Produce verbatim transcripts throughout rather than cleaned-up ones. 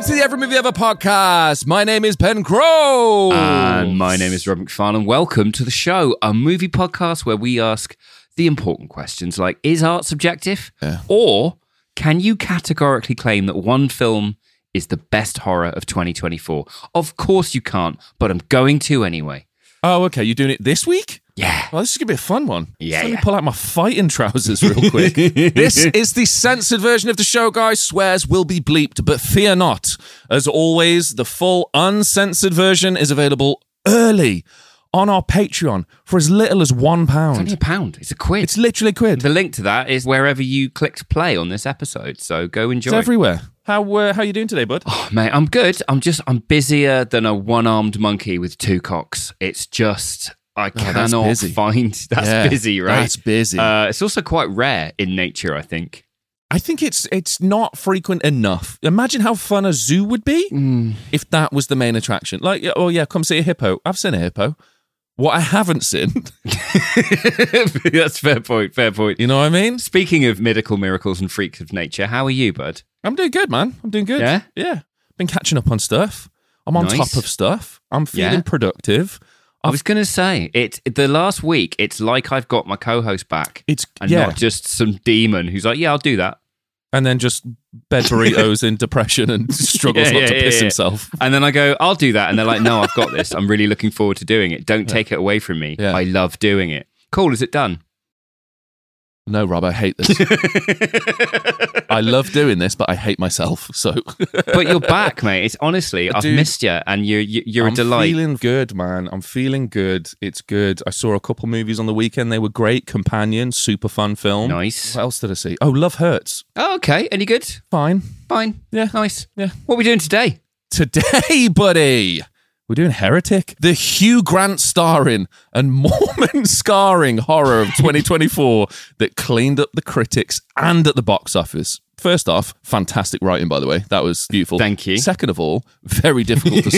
to the Every Movie Ever podcast. My name is Ben Crow. And my name is Rob McFarlane. Welcome to the show, a movie podcast where we ask the important questions like, is art subjective? Yeah. Or can you categorically claim that one film is the best horror of twenty twenty-four? Of course you can't, but I'm going to anyway. Oh, okay. You're doing it this week? Yeah. Well, this is going to be a fun one. Yeah, Let me yeah. pull out my fighting trousers real quick. This is the censored version of the show, guys. Swears will be bleeped, but fear not. As always, the full uncensored version is available early on our Patreon for as little as one pound. It's only a pound. It's a quid. It's literally a quid. The link to that is wherever you clicked play on this episode, so go enjoy. It's everywhere. How uh, how you doing today, bud? Oh, mate, I'm good. I'm just, I'm busier than a one-armed monkey with two cocks. It's just, I that's cannot busy. find, that's Yeah, busy, right? That's busy. Uh, it's also quite rare in nature, I think. I think it's it's not frequent enough. Imagine how fun a zoo would be Mm. if that was the main attraction. Like, oh yeah, come see a hippo. I've seen a hippo. What I haven't seen, That's fair point, fair point. you know what I mean? Speaking of medical miracles and freaks of nature, how are you, bud? I'm doing good, man. I'm doing good. Yeah? Yeah. Been catching up on stuff. I'm on Nice. top of stuff. I'm feeling Yeah. productive. I was going to say, it. the last week, it's like I've got my co-host back It's and yeah. not just some demon who's like, yeah, I'll do that. And then just bed burritos in depression and struggles Yeah, not yeah, to yeah, piss yeah. himself. And then I go, I'll do that. And they're like, no, I've got this. I'm really looking forward to doing it. Don't take it away from me. Yeah. I love doing it. Cool. Is it done? No, Rob, I hate this. I love doing this, but I hate myself. So But you're back, mate. It's honestly, I've Dude, missed you and you're, you're, you're I'm a delight. feeling good, man. I'm feeling good. It's good. I saw a couple movies on the weekend. They were great. Companion, super fun film. Nice. What else did I see? Oh, Love Hurts. Oh, okay. Any good? Fine. Fine. Yeah. Nice. Yeah. What are we doing today? Today, buddy, we're doing Heretic, the Hugh Grant starring and Mormon scarring horror of twenty twenty-four that cleaned up the critics and at the box office. First off, fantastic writing, by the way. That was beautiful. Thank you. Second of all, very difficult to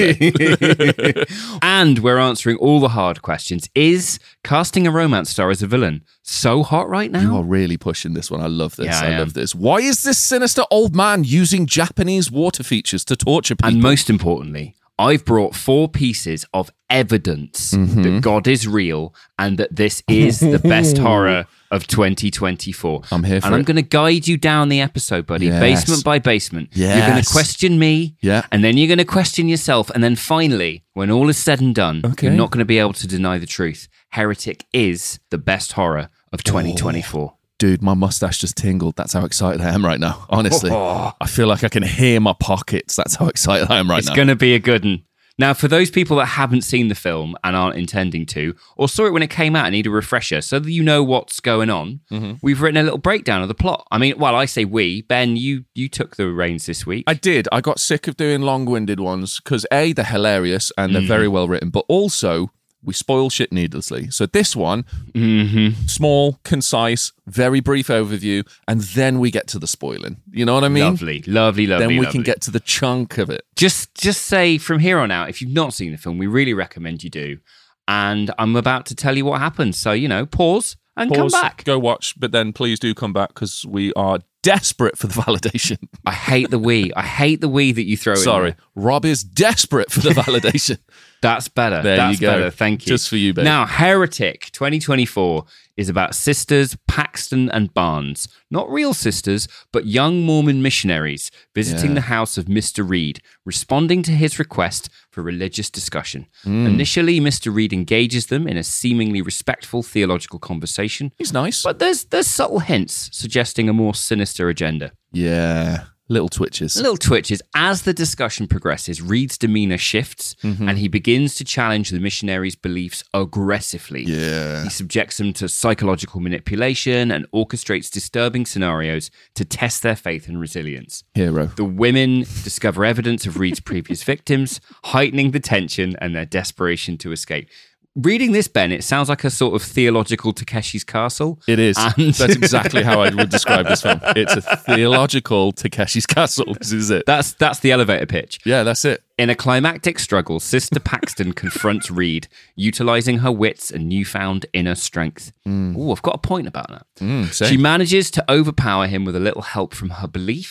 say. And we're answering all the hard questions. Is casting a romance star as a villain so hot right You now? are really pushing this one. I love this. Yeah, I I, am. love this. Why is this sinister old man using Japanese water features to torture people? And most importantly, I've brought four pieces of evidence Mm-hmm. that God is real and that this is the best horror of twenty twenty-four. I'm here for And I'm it. going to guide you down the episode, buddy, Yes. basement by basement. You're going Yes. to question me, Yeah. and then you're going to question yourself. And then finally, when all is said and done, Okay. you're not going to be able to deny the truth. Heretic is the best horror of twenty twenty-four. Dude, my mustache just tingled. That's how excited I am right now. Honestly, I feel like I can hear my pockets. That's how excited I am right It's now. going to be a good one. Now, for those people that haven't seen the film and aren't intending to, or saw it when it came out and need a refresher so that you know what's going on, Mm-hmm. we've written a little breakdown of the plot. I mean, well, I say we. Ben, you you took the reins this week. I did. I got sick of doing long-winded ones because A, they're hilarious and they're very well written, but also we spoil shit needlessly. So this one, Mm-hmm. small, concise, very brief overview, and then we get to the spoiling. You know what I mean? Lovely, lovely, lovely. Then we lovely. can get to the chunk of it. Just, just say from here on out, if you've not seen the film, we really recommend you do. And I'm about to tell you what happens. So, you know, pause and Pause, come back. go watch, but then please do come back because we are desperate for the validation. I hate the we. I hate the we that you throw in Sorry, there. Rob is desperate for the validation. That's better. There That's you go. better. Thank you. Just for you, babe. Now, Heretic twenty twenty-four is about sisters Paxton and Barnes. Not real sisters, but young Mormon missionaries visiting Yeah. the house of Mister Reed, responding to his request for religious discussion. Hmm. Initially, Mister Reed engages them in a seemingly respectful theological conversation, He's nice. but there's there's subtle hints suggesting a more sinister agenda. Yeah, little twitches. Little twitches. As the discussion progresses, Reed's demeanor shifts Mm-hmm. and he begins to challenge the missionaries' beliefs aggressively. Yeah. He subjects them to psychological manipulation and orchestrates disturbing scenarios to test their faith and resilience. Hero. The women discover evidence of Reed's previous victims, heightening the tension and their desperation to escape. Reading this, Ben, it sounds like a sort of theological Takeshi's Castle. It is. And- That's exactly how I would describe this film. It's a theological Takeshi's Castle. This is it. That's that's the elevator pitch. Yeah, that's it. In a climactic struggle, Sister Paxton confronts Reed, utilizing her wits and newfound inner strength. Mm. Oh, I've got a point about that. Mm, She manages to overpower him with a little help from her belief.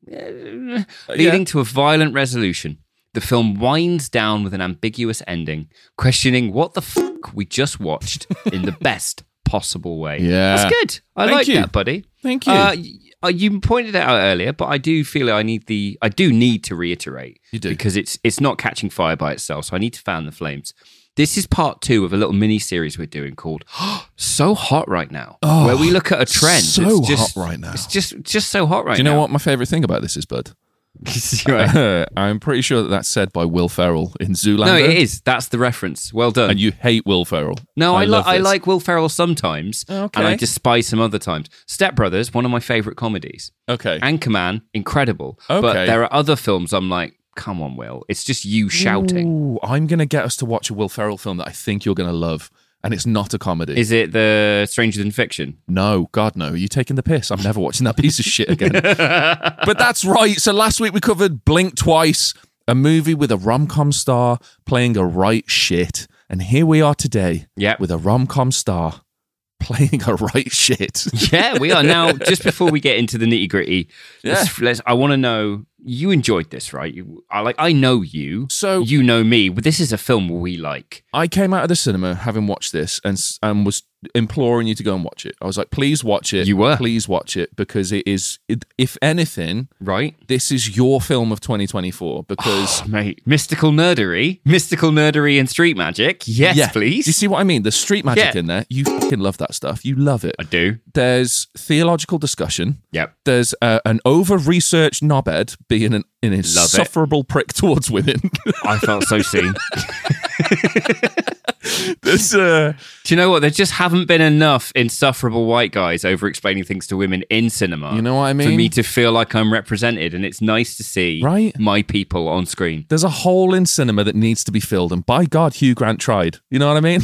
uh, leading yeah. to a violent resolution. The film winds down with an ambiguous ending, questioning what the fuck we just watched in the best possible way. Yeah. That's good. I Thank like you. that, buddy. Thank you. Uh, y- you pointed it out earlier, but I do feel I need the I do need to reiterate. You do. Because it's it's not catching fire by itself, so I need to fan the flames. This is part two of a little mini series we're doing called "So Hot Right Now," Oh, where we look at a trend. so it's just, hot right now. It's just just so hot right Do you know now. what my favorite thing about this is, bud? Right. I'm pretty sure that that's said by Will Ferrell in Zoolander. No, it is. That's the reference. Well done. And you hate Will Ferrell. no, I, I, li- love I this. like Will Ferrell sometimes, Okay. and I despise him other times. Step Brothers, one of my favorite comedies. Okay. Anchorman, incredible. But Okay. there are other films I'm like, come on, Will. It's just you shouting. Ooh, I'm going to get us to watch a Will Ferrell film that I think you're going to love. And it's not a comedy. Is it the Stranger Than Fiction? No, God, no. Are you taking the piss? I'm never watching that piece of shit again. But that's right. So last week we covered Blink Twice, a movie with a rom-com star playing a right shit. And here we are today Yep. with a rom-com star playing a right shit. Yeah, we are. Now, just before we get into the nitty gritty, let's, let's, I want to know, you enjoyed this, right? You, I like. I know you. So- you know me. But this is a film we like. I came out of the cinema having watched this and s- and was imploring you to go and watch it. I was like, please watch it. You were. Please watch it because it is, it, if anything, Right? this is your film of twenty twenty-four because... Oh, mate, mystical nerdery, mystical nerdery and street magic. Yes, Yeah. please. Do you see what I mean? There's street magic Yeah. in there. You fucking love that stuff. You love it. I do. There's theological discussion. Yep. There's uh, an over-researched knobhead being an, an insufferable prick towards women. I felt so seen. There's, uh, Do you know what? There just haven't been enough insufferable white guys over explaining things to women in cinema. You know what I mean? For me to feel like I'm represented, and it's nice to see Right? my people on screen. there's a hole in cinema that needs to be filled, and by God, Hugh Grant tried. You know what I mean?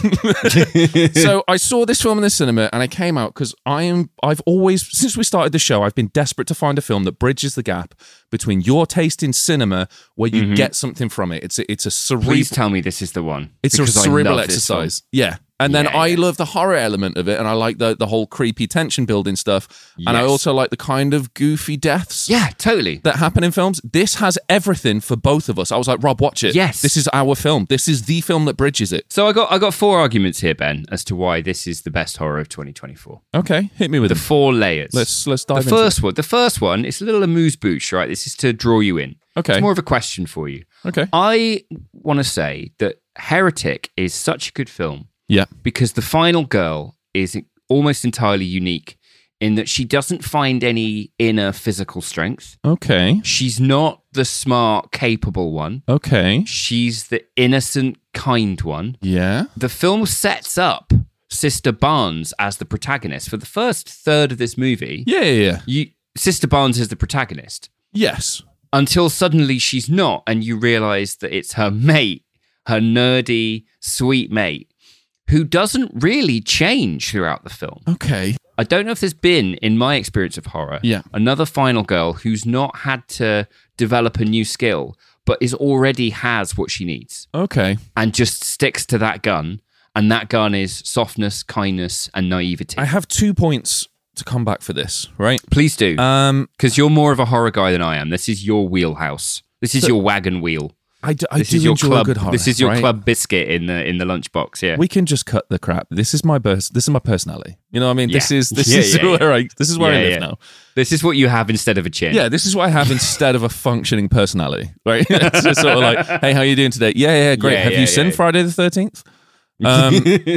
So I saw this film in the cinema, and I came out because I am. I've always, since we started the show, I've been desperate to find a film that bridges the gap between your taste in cinema, where you get something from it. It's a, it's a cerebral. Please tell me this is the one. It's a because I cerebral love this film. exercise. Yeah. And then Yeah, I yeah. love the horror element of it, and I like the, the whole creepy tension building stuff. And I Yes. also like the kind of goofy deaths Yeah, totally. that happen in films. This has everything for both of us. I was like, Rob, watch it. Yes. This is our film. This is the film that bridges it. So I got I got four arguments here, Ben, as to why this is the best horror of twenty twenty-four. Okay, hit me with The them. four layers. Let's let's dive the into first one. The first one. It's a little amuse bouche, right? This is to draw you in. Okay. It's more of a question for you. it. Okay. I want to say that Heretic is such a good film Yeah. because the final girl is almost entirely unique in that she doesn't find any inner physical strength. Okay. She's not the smart, capable one. Okay. She's the innocent, kind one. Yeah. The film sets up Sister Barnes as the protagonist. For the first third of this movie, Yeah. Yeah. yeah. you, Sister Barnes is the protagonist. Yes. Until suddenly she's not, and you realize that it's her mate, her nerdy, sweet mate, who doesn't really change throughout the film. Okay. I don't know if there's been, in my experience of horror, Yeah. another final girl who's not had to develop a new skill, but is already has what she needs Okay. and just sticks to that gun. And that gun is softness, kindness, and naivety. I have two points to come back for this, right? Please do. Um, Because you're more of a horror guy than I am. This is your wheelhouse. This is your wagon wheel. I do, I This do is your enjoy club. good horror. This is your right? club biscuit in the in the lunchbox. Yeah. We can just cut the crap. This is my bers- This is my personality. You know what I mean? This Yeah. is this Yeah, is yeah, yeah. where I this is where I Yeah, live yeah. now. This is what you have instead of a chin. Yeah, this is what I have instead of a functioning personality. Right? It's just sort of like, hey, how you doing today? Yeah, yeah, great. Yeah, have yeah, you seen yeah. Friday the thirteenth? Um,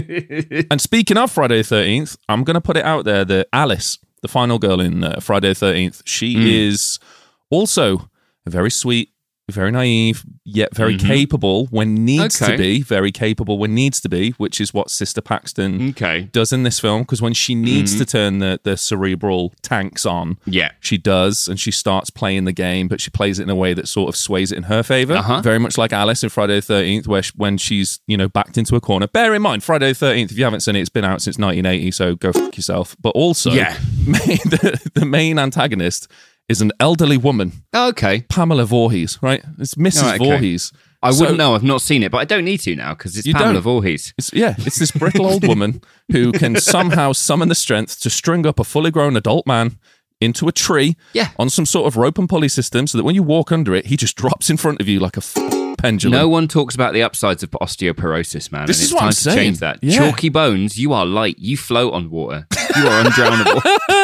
and speaking of Friday the thirteenth, I'm going to put it out there that Alice, the final girl in uh, Friday the thirteenth, she Mm. is also very sweet, very naive, yet very capable when needs Okay. to be, very capable when needs to be, which is what Sister Paxton Okay. does in this film. Because when she needs to turn the, the cerebral tanks on, Yeah. she does, and she starts playing the game, but she plays it in a way that sort of sways it in her favor. Uh-huh. Very much like Alice in Friday the thirteenth, where she, when she's, you know, backed into a corner. Bear in mind, Friday the thirteenth, if you haven't seen it, it's been out since nineteen eighty, so go fuck yourself. But also, Yeah. the, the main antagonist is an elderly woman, Okay. Pamela Voorhees, right? It's Missus Oh, okay. Voorhees. I So- wouldn't know. I've not seen it, but I don't need to now because it's You Pamela don't. Voorhees. It's, yeah, it's this brittle old woman who can somehow summon the strength to string up a fully grown adult man into a tree Yeah. on some sort of rope and pulley system so that when you walk under it, he just drops in front of you like a f- pendulum. No one talks about the upsides of osteoporosis, man. This and is it's what time I'm to saying. change that. Yeah. Chalky bones, you are light. You float on water. You are undrownable.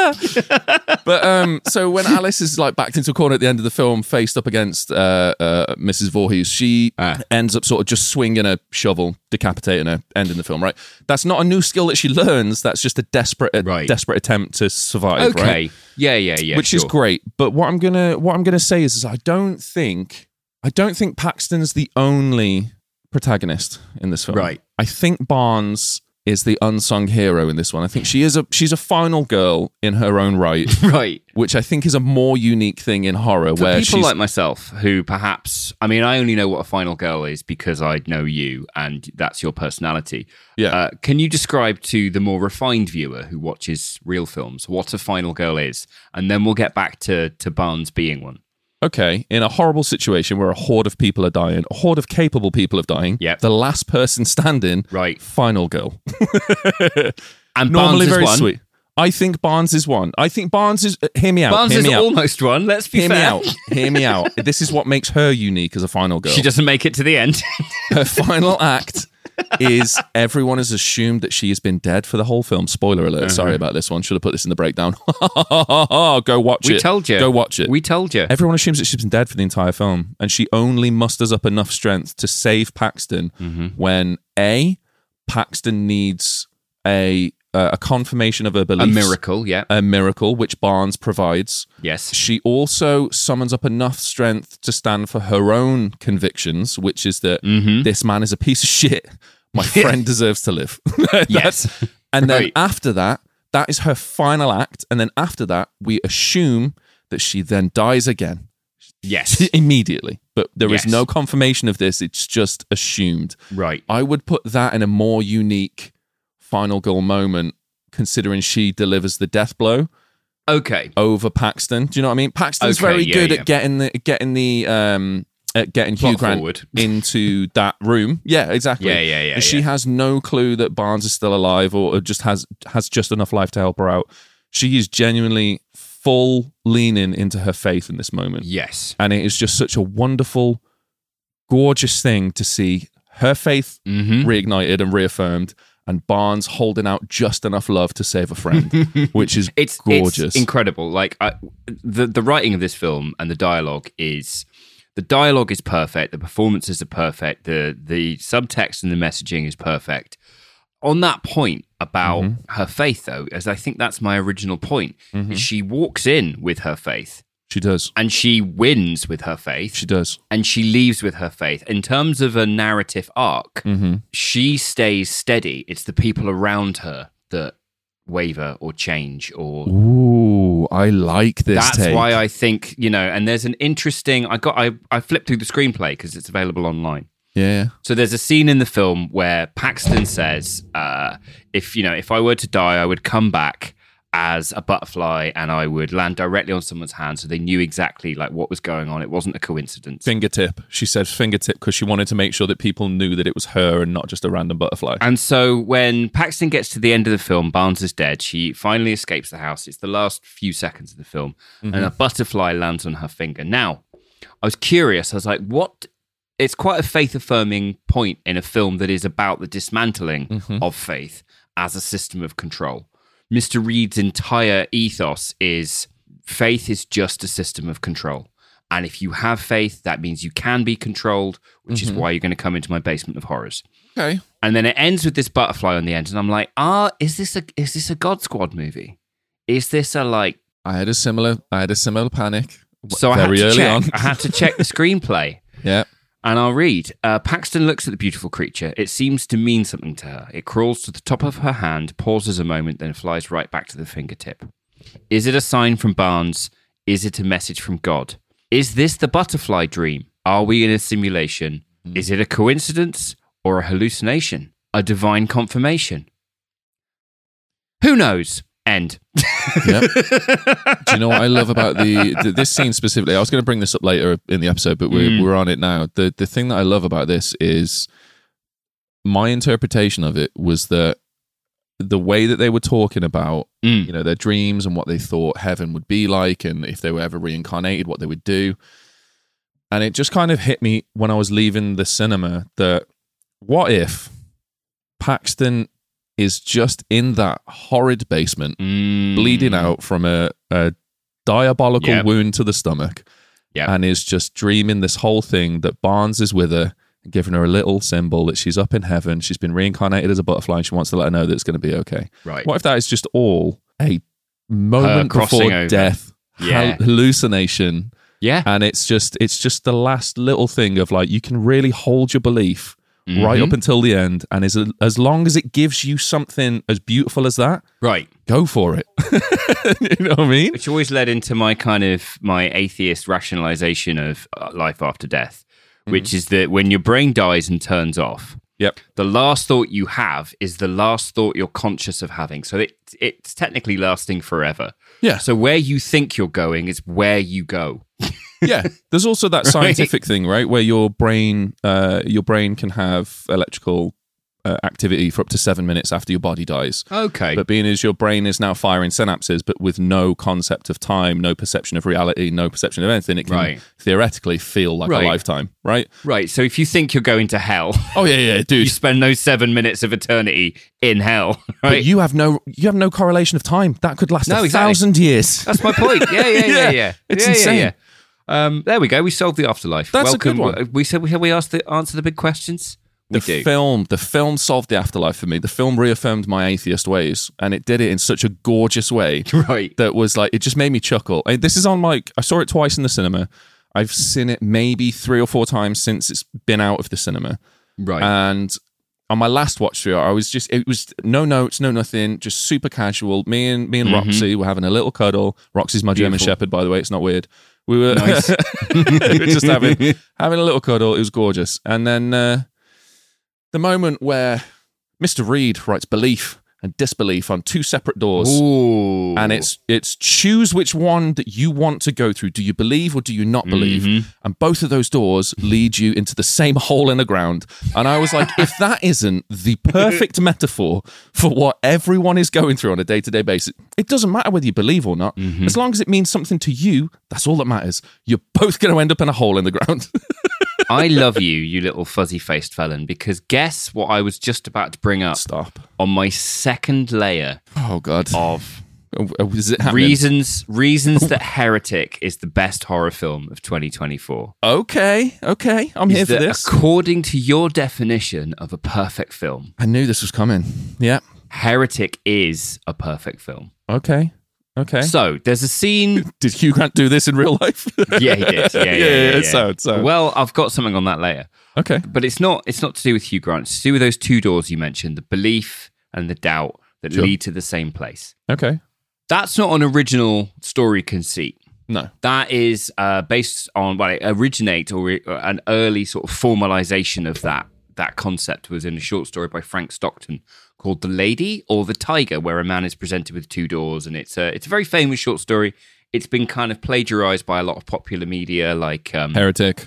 But um, so when Alice is like backed into a corner at the end of the film, faced up against uh, uh, Missus Voorhees, she Ah. ends up sort of just swinging a shovel, decapitating her, ending the film. Right? That's not a new skill that she learns. That's just a desperate, a Right. desperate attempt to survive. Okay. Right? Yeah, yeah, yeah. Which sure. is great. But what I'm gonna what I'm gonna say is, is I don't think I don't think Paxton's the only protagonist in this film. Right. I think Barnes is the unsung hero in this one. I think she is a she's a final girl in her own right, Right. which I think is a more unique thing in horror. For where people she's like myself who perhaps, I mean, I only know what a final girl is because I know you and that's your personality. Yeah. Uh, can you describe to the more refined viewer who watches real films what a final girl is? And then we'll get back to, to Barnes being one. okay, in a horrible situation where a horde of people are dying, a horde of capable people are dying. Yep. The last person standing, Right. final girl. And Normally Barnes is very one. sweet. I think Barnes is one. I think Barnes is. Uh, hear me out. Barnes hear is me out. almost one. Let's be Hear fair. me out. Hear me out. This is what makes her unique as a final girl. She doesn't make it to the end. Her final act is everyone has assumed that she has been dead for the whole film. Spoiler alert. Uh-huh. Sorry about this one. Should have put this in the breakdown. Go watch We it. told you. Go watch it. We told you. Everyone assumes that she's been dead for the entire film, and she only musters up enough strength to save Paxton Mm-hmm. when A, Paxton needs a uh, a confirmation of her A beliefs. miracle, yeah. A miracle, which Barnes provides. Yes. She also summons up enough strength to stand for her own convictions, which is that Mm-hmm. this man is a piece of shit. My friend deserves to live. That's- Yes. And then Right. after that, that is her final act. And then after that, we assume that she then dies again Yes. immediately. But there is Yes. no confirmation of this. It's just assumed. Right. I would put that in a more unique final girl moment, considering she delivers the death blow Okay. over Paxton. Do you know what I mean? Paxton's Okay, very yeah, good yeah. at getting the getting the um at getting Hugh Plot Grant forward. into that room. Yeah, exactly. Yeah, yeah, yeah, And she yeah. has no clue that Barnes is still alive or just has has just enough life to help her out. She is genuinely full leaning into her faith in this moment. Yes. And it is just such a wonderful, gorgeous thing to see her faith Mm-hmm. reignited and reaffirmed, and Barnes holding out just enough love to save a friend, which is It's gorgeous. It's incredible. Like I, the the writing of this film and the dialogue is the dialogue is perfect. The performances are perfect. The the subtext and the messaging is perfect. On that point about Mm-hmm. her faith, though, as I think that's my original point, is she walks in with her faith She does. and she wins with her faith. She does. And she leaves with her faith. In terms of a narrative arc, Mm-hmm. she stays steady. It's the people around her that waver or change or Ooh, I like this that's take. why I think, you know, and there's an interesting I got I, I flipped through the screenplay because it's available online. Yeah. So there's a scene in the film where Paxton says, uh, if you know, if I were to die, I would come back as a butterfly and I would land directly on someone's hand so they knew exactly like what was going on. It wasn't a coincidence. Fingertip. She said fingertip because she wanted to make sure that people knew that it was her and not just a random butterfly. And so when Paxton gets to the end of the film, Barnes is dead. She finally escapes the house. It's the last few seconds of the film. And a butterfly lands on her finger. Now, I was curious. I was like, what? It's quite a faith-affirming point in a film that is about the dismantling of faith as a system of control. Mister Reed's entire ethos is faith is just a system of control. And if you have faith, that means you can be controlled, which is why you're going to come into my basement of horrors. Okay. And then it ends with this butterfly on the end, and I'm like, ah, is this a is this a God Squad movie? Is this a like? I had a similar I had a similar panic So I had very to early check. on. I had to check the screenplay, Yeah. and I'll read. Uh, Paxton looks at the beautiful creature. It seems to mean something to her. It crawls to the top of her hand, pauses a moment, then flies right back to the fingertip. Is it a sign from Barnes? Is it a message from God? Is this the butterfly dream? Are we in a simulation? Is it a coincidence or a hallucination? A divine confirmation? Who knows? End. Yeah. Do you know what I love about the, the this scene specifically? I was going to bring this up later in the episode, but we're Mm. we're on it now. The the thing that I love about this is my interpretation of it was that the way that they were talking about, Mm. you know, their dreams and what they thought heaven would be like, and if they were ever reincarnated, what they would do. And it just kind of hit me when I was leaving the cinema that what if Paxton is just in that horrid basement, Mm. bleeding out from a, a diabolical Yep. wound to the stomach, Yep. and is just dreaming this whole thing that Barnes is with her, giving her a little symbol that she's up in heaven, she's been reincarnated as a butterfly, and she wants to let her know that it's going to be okay. Right. What if that is just all a moment crossing before over. death, Yeah. hal- hallucination, Yeah. and it's just it's just the last little thing of like, you can really hold your belief Mm-hmm. right up until the end, and as as long as it gives you something as beautiful as that, Right. go for it. You know what I mean? Which always led into my kind of my atheist rationalization of uh, life after death, which is that when your brain dies and turns off, Yep. the last thought you have is the last thought you're conscious of having. So it it's technically lasting forever. Yeah. So where you think you're going is where you go. Yeah. There's also that scientific thing, right, where your brain uh, your brain can have electrical uh, activity for up to seven minutes after your body dies. Okay. But being as your brain is now firing synapses, but with no concept of time, no perception of reality, no perception of anything, it can Right. theoretically feel like Right. a lifetime, right? Right. So if you think you're going to hell, Oh yeah, yeah, dude. you spend those seven minutes of eternity in hell. Right. But you have no you have no correlation of time. That could last No, a exactly. thousand years. That's my point. Yeah, yeah, yeah, Yeah, yeah. it's yeah, insane. Yeah, yeah. Um, there we go. We solved the afterlife. That's a Welcome. good one. We said we we asked the answer the big questions. We The do. film, the film solved the afterlife for me. The film reaffirmed my atheist ways, and it did it in such a gorgeous way Right. that was like, it just made me chuckle. I, this is on like, I saw it twice in the cinema. I've seen it maybe three or four times since it's been out of the cinema. Right. And on my last watch through, I was just, it was no notes, no nothing, just super casual. Me and me and Roxy were having a little cuddle. Roxy's my German Beautiful. Shepherd, by the way. It's not weird. We were, Nice. we were just having having a little cuddle. It was gorgeous. And then uh, the moment where Mister Reed writes belief and disbelief on two separate doors. Ooh. And it's it's choose which one that you want to go through. Do you believe or do you not believe? Mm-hmm. And both of those doors lead you into the same hole in the ground. And I was like, if that isn't the perfect metaphor for what everyone is going through on a day-to-day basis, it doesn't matter whether you believe or not. Mm-hmm. As long as it means something to you, that's all that matters. You're both going to end up in a hole in the ground. I love you, you little fuzzy-faced felon, because guess what I was just about to bring up Stop. on my second layer Oh, God. of Oh, is it happening? reasons reasons that Heretic is the best horror film of twenty twenty-four. Okay, okay. I'm here Is for that this. according to your definition of a perfect film, I knew this was coming. Yeah. Heretic is a perfect film. Okay. Okay. So there's a scene. Did Hugh Grant do this in real life? Yeah, he did. Yeah, yeah, yeah. yeah, yeah, so- so. Well, I've got something on that later, Okay. but it's not. It's not to do with Hugh Grant. It's to do with those two doors you mentioned: the belief and the doubt that Sure. lead to the same place. Okay. That's not an original story conceit. No. That is uh, based on, well, it originates or re- an early sort of formalization of that that concept was in a short story by Frank Stockton called The Lady or the Tiger, where a man is presented with two doors. And it's a, it's a very famous short story. It's been kind of plagiarized by a lot of popular media like um, Heretic.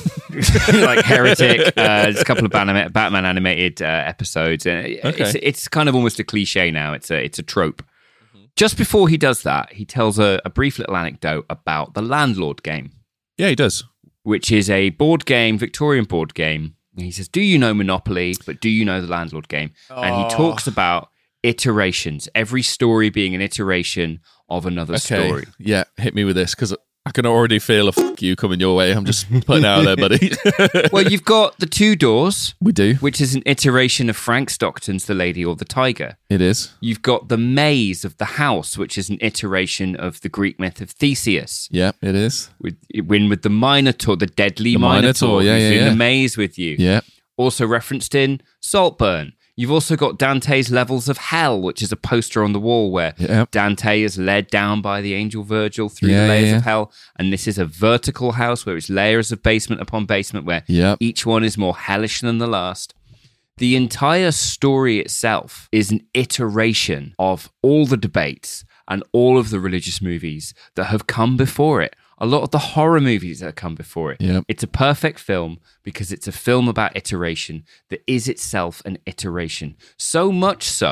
like Heretic. Uh, there's a couple of Batman, Batman animated uh, episodes. And it- Okay. it's, it's kind of almost a cliche now. It's a, it's a trope. Just before he does that, he tells a, a brief little anecdote about the Landlord game, Yeah, he does. which is a board game, Victorian board game. And he says, do you know Monopoly, but do you know the Landlord game? And he talks about iterations, every story being an iteration of another Okay. story. Yeah, hit me with this because I can already feel a fuck you coming your way. I'm just putting it out there, buddy. Well, you've got the two doors, We do. which is an iteration of Frank Stockton's The Lady or the Tiger. It is. You've got the maze of the house, which is an iteration of the Greek myth of Theseus. Yeah, it is. With win with the Minotaur, the deadly The Minotaur, Minotaur, yeah, who's yeah, in yeah. the maze with you. Yeah. Also referenced in Saltburn. You've also got Dante's Levels of Hell, which is a poster on the wall where Yeah. Dante is led down by the angel Virgil through Yeah, the layers yeah, of yeah. hell. And this is a vertical house where it's layers of basement upon basement where Yep. each one is more hellish than the last. The entire story itself is an iteration of all the debates and all of the religious movies that have come before it. A lot of the horror movies that have come before it. Yep. It's a perfect film because it's a film about iteration that is itself an iteration. So much so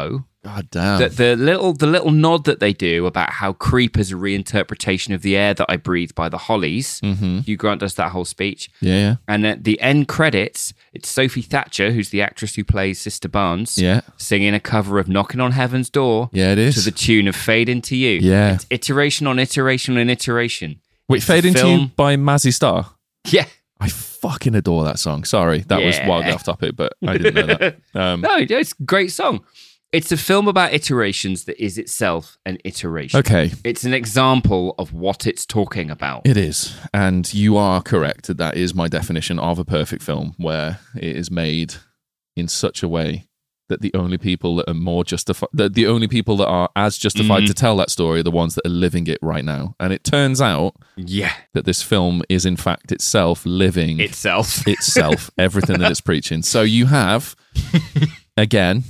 God damn. The, the little the little nod that they do about how Creep is a reinterpretation of the air that I breathe by the Hollies. Mm-hmm. Hugh Grant does that whole speech. Yeah, yeah. And at the end credits, it's Sophie Thatcher, who's the actress who plays Sister Barnes, Yeah. singing a cover of Knocking on Heaven's Door Yeah, it is. to the tune of Fade Into You. Yeah. It's iteration on iteration on iteration. Wait, It's Fade a Into film- You by Mazzy Star? Yeah. I fucking adore that song. Sorry, that was Yeah. wildly off topic, but I didn't know that. Um, No, it's a great song. It's a film about iterations that is itself an iteration. okay, It's an example of what it's talking about. it is. And you are correct that that is my definition of a perfect film, where it is made in such a way that the only people that are more justified, the, the only people that are as justified Mhm. to tell that story are the ones that are living it right now. And it turns out Yeah. that this film is in fact itself living Itself. itself, everything that it's preaching. So you have, again,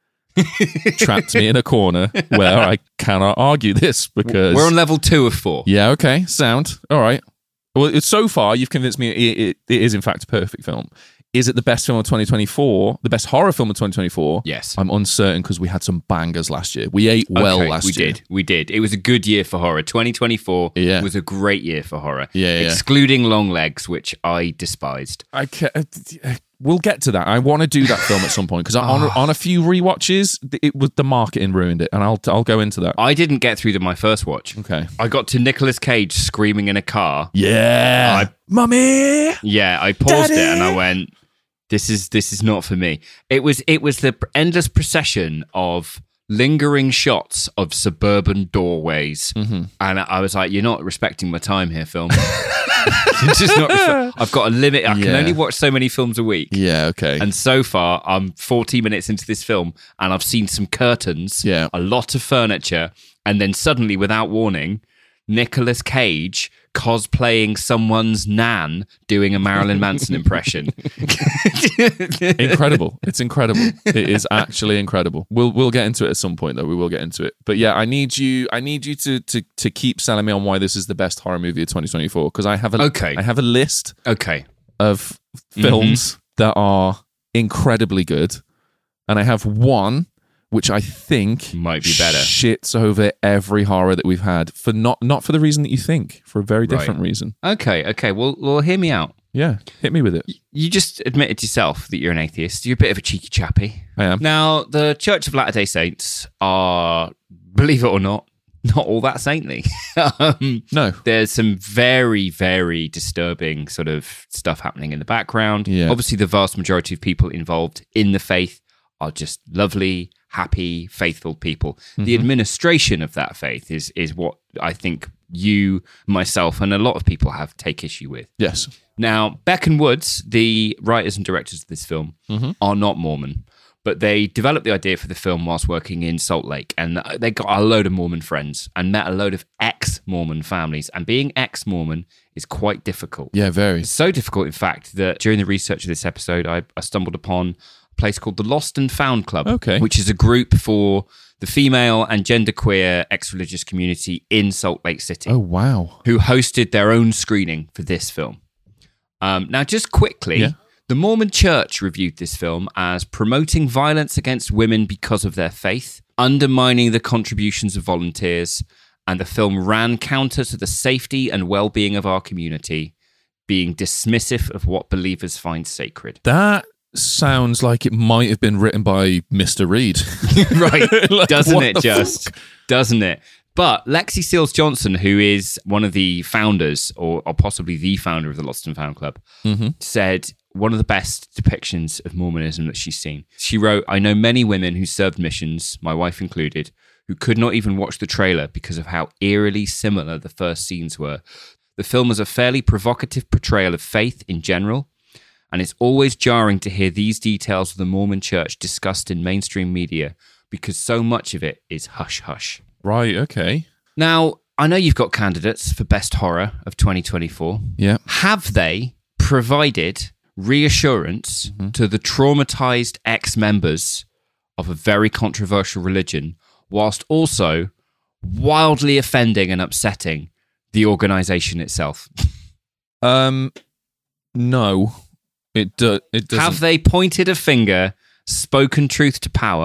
trapped me in a corner where I cannot argue this because We're on level two of four. yeah, okay, sound all right. Well, it's, so far you've convinced me it, it, it is in fact a perfect film. Is it the best film of twenty twenty-four? The best horror film of twenty twenty-four? Yes. I'm uncertain because we had some bangers last year. We ate well Okay, last we year. did. We did. It was a good year for horror. twenty twenty-four Yeah. was a great year for horror. Yeah, yeah. Excluding Long Legs, which I despised. I ca- We'll get to that. I want to do that film at some point because on, on a few rewatches, it was the marketing ruined it, and I'll I'll go into that. I didn't get through to my first watch. Okay. I got to Nicolas Cage screaming in a car. Yeah, I- mummy. Yeah, I paused Daddy! it and I went, "This is this is not for me." It was it was the endless procession of lingering shots of suburban doorways, Mm-hmm. and I was like, "You're not respecting my time here, film." You're just not. Respe- I've got a limit. I can Yeah. only watch so many films a week. Yeah. Okay. And so far, I'm forty minutes into this film, and I've seen some curtains, Yeah. a lot of furniture, and then suddenly, without warning, Nicolas Cage cosplaying someone's nan doing a Marilyn Manson impression. incredible. It's incredible. It is actually incredible. We'll we'll get into it at some point though. We will get into it. But yeah, I need you I need you to to to keep selling me on why this is the best horror movie of twenty twenty-four because I have a Okay. I have a list Okay. of films Mm-hmm. that are incredibly good, and I have one which I think Might be better. shits over every horror that we've had for not not for the reason that you think, for a very different reason. Okay. Okay. Well, well, hear me out. Yeah, hit me with it. You just admitted yourself that you're an atheist. You're a bit of a cheeky chappy. I am. Now, the Church of Latter-day Saints are, believe it or not, not all that saintly. um, No. There's some very, very disturbing sort of stuff happening in the background. Yeah. Obviously, the vast majority of people involved in the faith are just lovely, happy, faithful people. Mm-hmm. The administration of that faith is is what I think you, myself, and a lot of people have take issue with. Yes. Now, Beck and Woods, the writers and directors of this film, Mm-hmm. are not Mormon, but they developed the idea for the film whilst working in Salt Lake, and they got a load of Mormon friends and met a load of ex-Mormon families, and being ex-Mormon is quite difficult. Yeah, very. It's so difficult, in fact, that during the research of this episode, I, I stumbled upon a place called the Lost and Found Club, Okay. which is a group for the female and genderqueer ex-religious community in Salt Lake City Oh wow. who hosted their own screening for this film. Um, now, just quickly, Yeah. the Mormon Church reviewed this film as promoting violence against women because of their faith, undermining the contributions of volunteers, and the film ran counter to the safety and well-being of our community, being dismissive of what believers find sacred. That sounds like it might have been written by Mister Reed. Right, Like, doesn't what it the just? Doesn't it? But Lexi Seals Johnson, who is one of the founders, or, or possibly the founder of the Lost and Found Club, Mm-hmm. said one of the best depictions of Mormonism that she's seen. She wrote, "I know many women who served missions, my wife included, who could not even watch the trailer because of how eerily similar the first scenes were. The film is a fairly provocative portrayal of faith in general, and it's always jarring to hear these details of the Mormon Church discussed in mainstream media because so much of it is hush-hush." Right, okay. Now, I know you've got candidates for Best Horror of twenty twenty-four. Yeah. Have they provided reassurance Mm-hmm. to the traumatized ex-members of a very controversial religion, whilst also wildly offending and upsetting the organization itself? Um no. It do, it doesn't. Have they pointed a finger, spoken truth to power,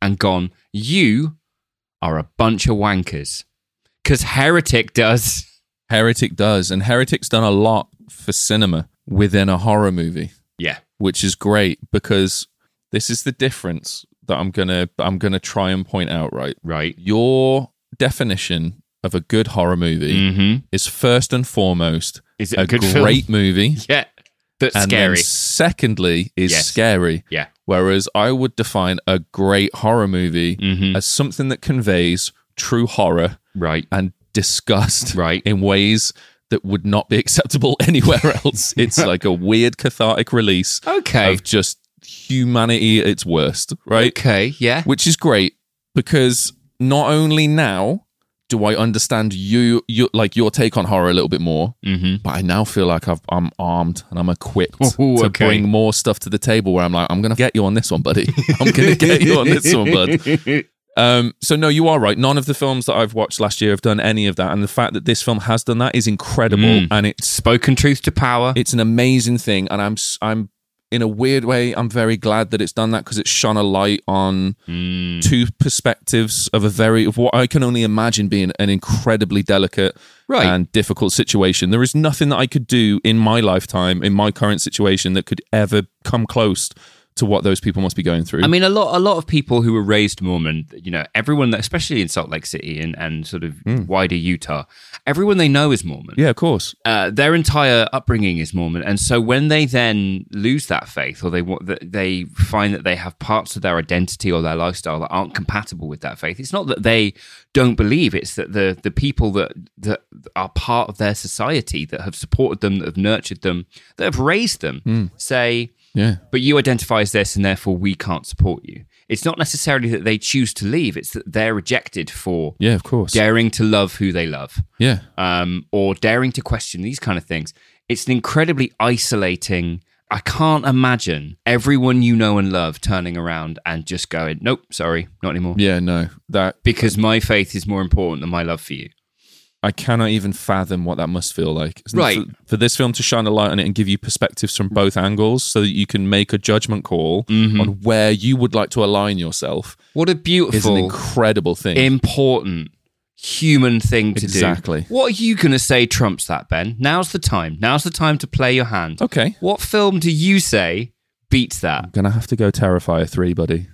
and gone, you are a bunch of wankers. Because Heretic does. Heretic does. And Heretic's done a lot for cinema within a horror movie. Yeah. Which is great because this is the difference that I'm gonna I'm gonna try and point out, right? Right. Your definition of a good horror movie Mm-hmm. is first and foremost Is it a, a good great film? movie. Yeah. That's And scary. then secondly is Yes. scary. Yeah. Whereas I would define a great horror movie Mhm. as something that conveys true horror Right. and disgust Right. in ways that would not be acceptable anywhere else. It's like a weird cathartic release Okay. of just humanity at its worst, right? Okay. Yeah. Which is great because not only now do I understand you, you like your take on horror a little bit more, Mm-hmm. but I now feel like I've, I'm armed and I'm equipped Ooh, to okay. bring more stuff to the table where I'm like, I'm going to get you on this one, buddy. I'm going to get you on this one, bud. Um, so no, you are right. None of the films that I've watched last year have done any of that. And the fact that this film has done that is incredible. Mm. And it's, Spoken truth to power. it's an amazing thing. And I'm, s- I'm in a weird way, I'm very glad that it's done that because it's shone a light on Mm. two perspectives of a very, of what I can only imagine being an incredibly delicate Right. and difficult situation. There is nothing that I could do in my lifetime, in my current situation, that could ever come close to what those people must be going through. I mean, a lot, a lot of people who were raised Mormon, you know, everyone, that, especially in Salt Lake City and, and sort of wider Utah, everyone they know is Mormon. yeah, of course. Uh, their entire upbringing is Mormon, and so when they then lose that faith, or they wa- that they find that they have parts of their identity or their lifestyle that aren't compatible with that faith, it's not that they don't believe; it's that the the people that that are part of their society, that have supported them, that have nurtured them, that have raised them, say, Yeah. but you identify as this and therefore we can't support you. It's not necessarily that they choose to leave, it's that they're rejected for Yeah, of course. daring to love who they love, Yeah. um, or daring to question these kind of things. It's an incredibly isolating. I can't imagine everyone you know and love turning around and just going, nope, sorry, not anymore. Yeah, no. That Because my faith is more important than my love for you. I cannot even fathom what that must feel like. Right. For, for this film to shine a light on it and give you perspectives from both angles so that you can make a judgment call Mm-hmm. on where you would like to align yourself What a is an beautiful, incredible thing. important human thing to Exactly. do. What are you going to say trumps that, Ben? Now's the time. Now's the time to play your hand. okay. What film do you say beats that? I'm going to have to go Terrifier three, buddy.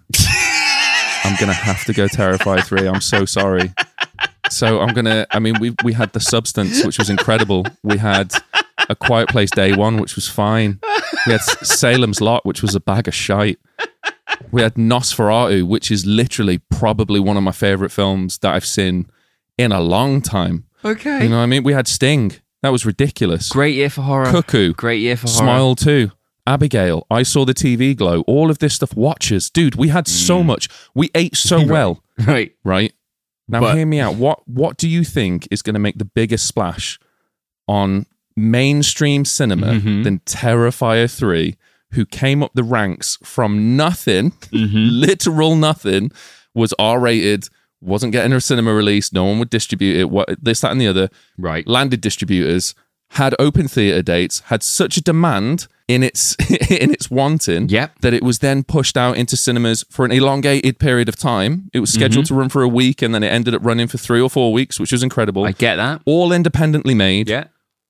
I'm going to have to go Terrifier three. I'm so sorry. So I'm going to, I mean, we we had The Substance, which was incredible. We had A Quiet Place Day One, which was fine. We had Salem's Lot, which was a bag of shite. We had Nosferatu, which is literally probably one of my favorite films that I've seen in a long time. Okay. You know what I mean? We had Sting. That was ridiculous. Great year for horror. Cuckoo. Great year for horror. Smile two. Abigail. I Saw the T V Glow. All of this stuff. Watchers. Dude, we had so much. We ate so well. Right. Right? Now, But- hear me out. What What do you think is going to make the biggest splash on mainstream cinema Mhm. than Terrifier three, who came up the ranks from nothing, Mm-hmm. literal nothing, was R-rated, wasn't getting a cinema release, no one would distribute it, what, this, that, and the other, Right. landed distributors, had open theatre dates, had such a demand in its in its wanting Yep. that it was then pushed out into cinemas for an elongated period of time. It was scheduled to run for a week and then it ended up running for three or four weeks, which was incredible. I get that. All independently made, Yeah.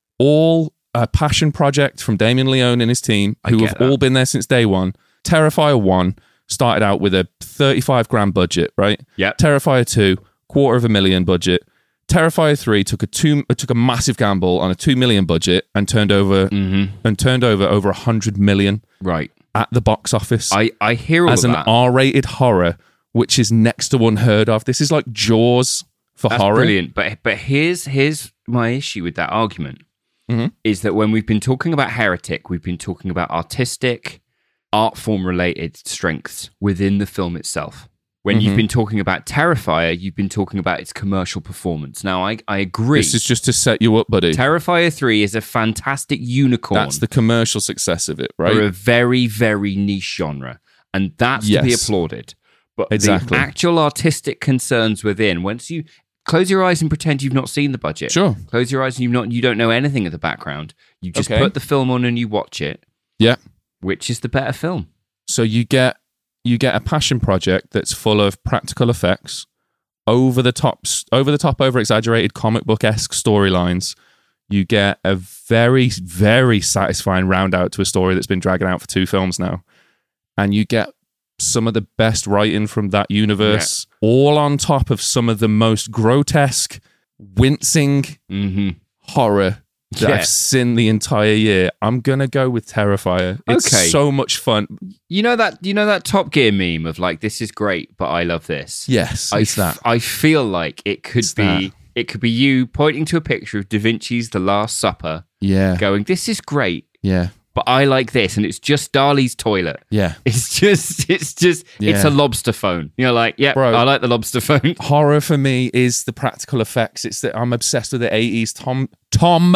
all a passion project from Damien Leone and his team, who get have that. all been there since day one. Terrifier one started out with a thirty-five grand budget, right? Yep. Terrifier two, quarter of a million budget. Terrifier three took a two uh, took a massive gamble on a two million budget and turned over Mm-hmm. and turned over over a hundred million Right. at the box office I, I hear all as of an that. R-rated horror, which is next to unheard of. This is like Jaws for That's horror. brilliant. But but here's here's my issue with that argument Mhm. is that when we've been talking about Heretic, we've been talking about artistic, art form related strengths within the film itself. When you've Mhm. been talking about Terrifier, you've been talking about its commercial performance. Now, I, I agree. This is just to set you up, buddy. Terrifier three is a fantastic unicorn That's the commercial success of it, right? for a very, very niche genre. And that's to be Yes. applauded. But Exactly. the actual artistic concerns within, once you close your eyes and pretend you've not seen the budget. Sure. Close your eyes and you've not, you don't know anything of the background. You just Okay. put the film on and you watch it. Yeah. Which is the better film? So you get you get a passion project that's full of practical effects, over the top, over the top, over exaggerated comic book esque storylines. You get a very, very satisfying round out to a story that's been dragging out for two films now. And you get some of the best writing from that universe, yeah. all on top of some of the most grotesque, wincing mm-hmm. horror that yeah. I've seen the entire year. I'm going to go with Terrifier. It's okay. so much fun. You know that you know that Top Gear meme of like, this is great, but I love this? Yes, I it's that. I feel like it could it's be... That. It could be you pointing to a picture of Da Vinci's The Last Supper. Yeah. Going, this is great. Yeah. But I like this. And it's just Dali's toilet. Yeah. It's just, it's just, yeah. it's a lobster phone. You're like, yeah, Bro, I like the lobster phone. Horror for me is the practical effects. It's that I'm obsessed with the eighties. Tom, Tom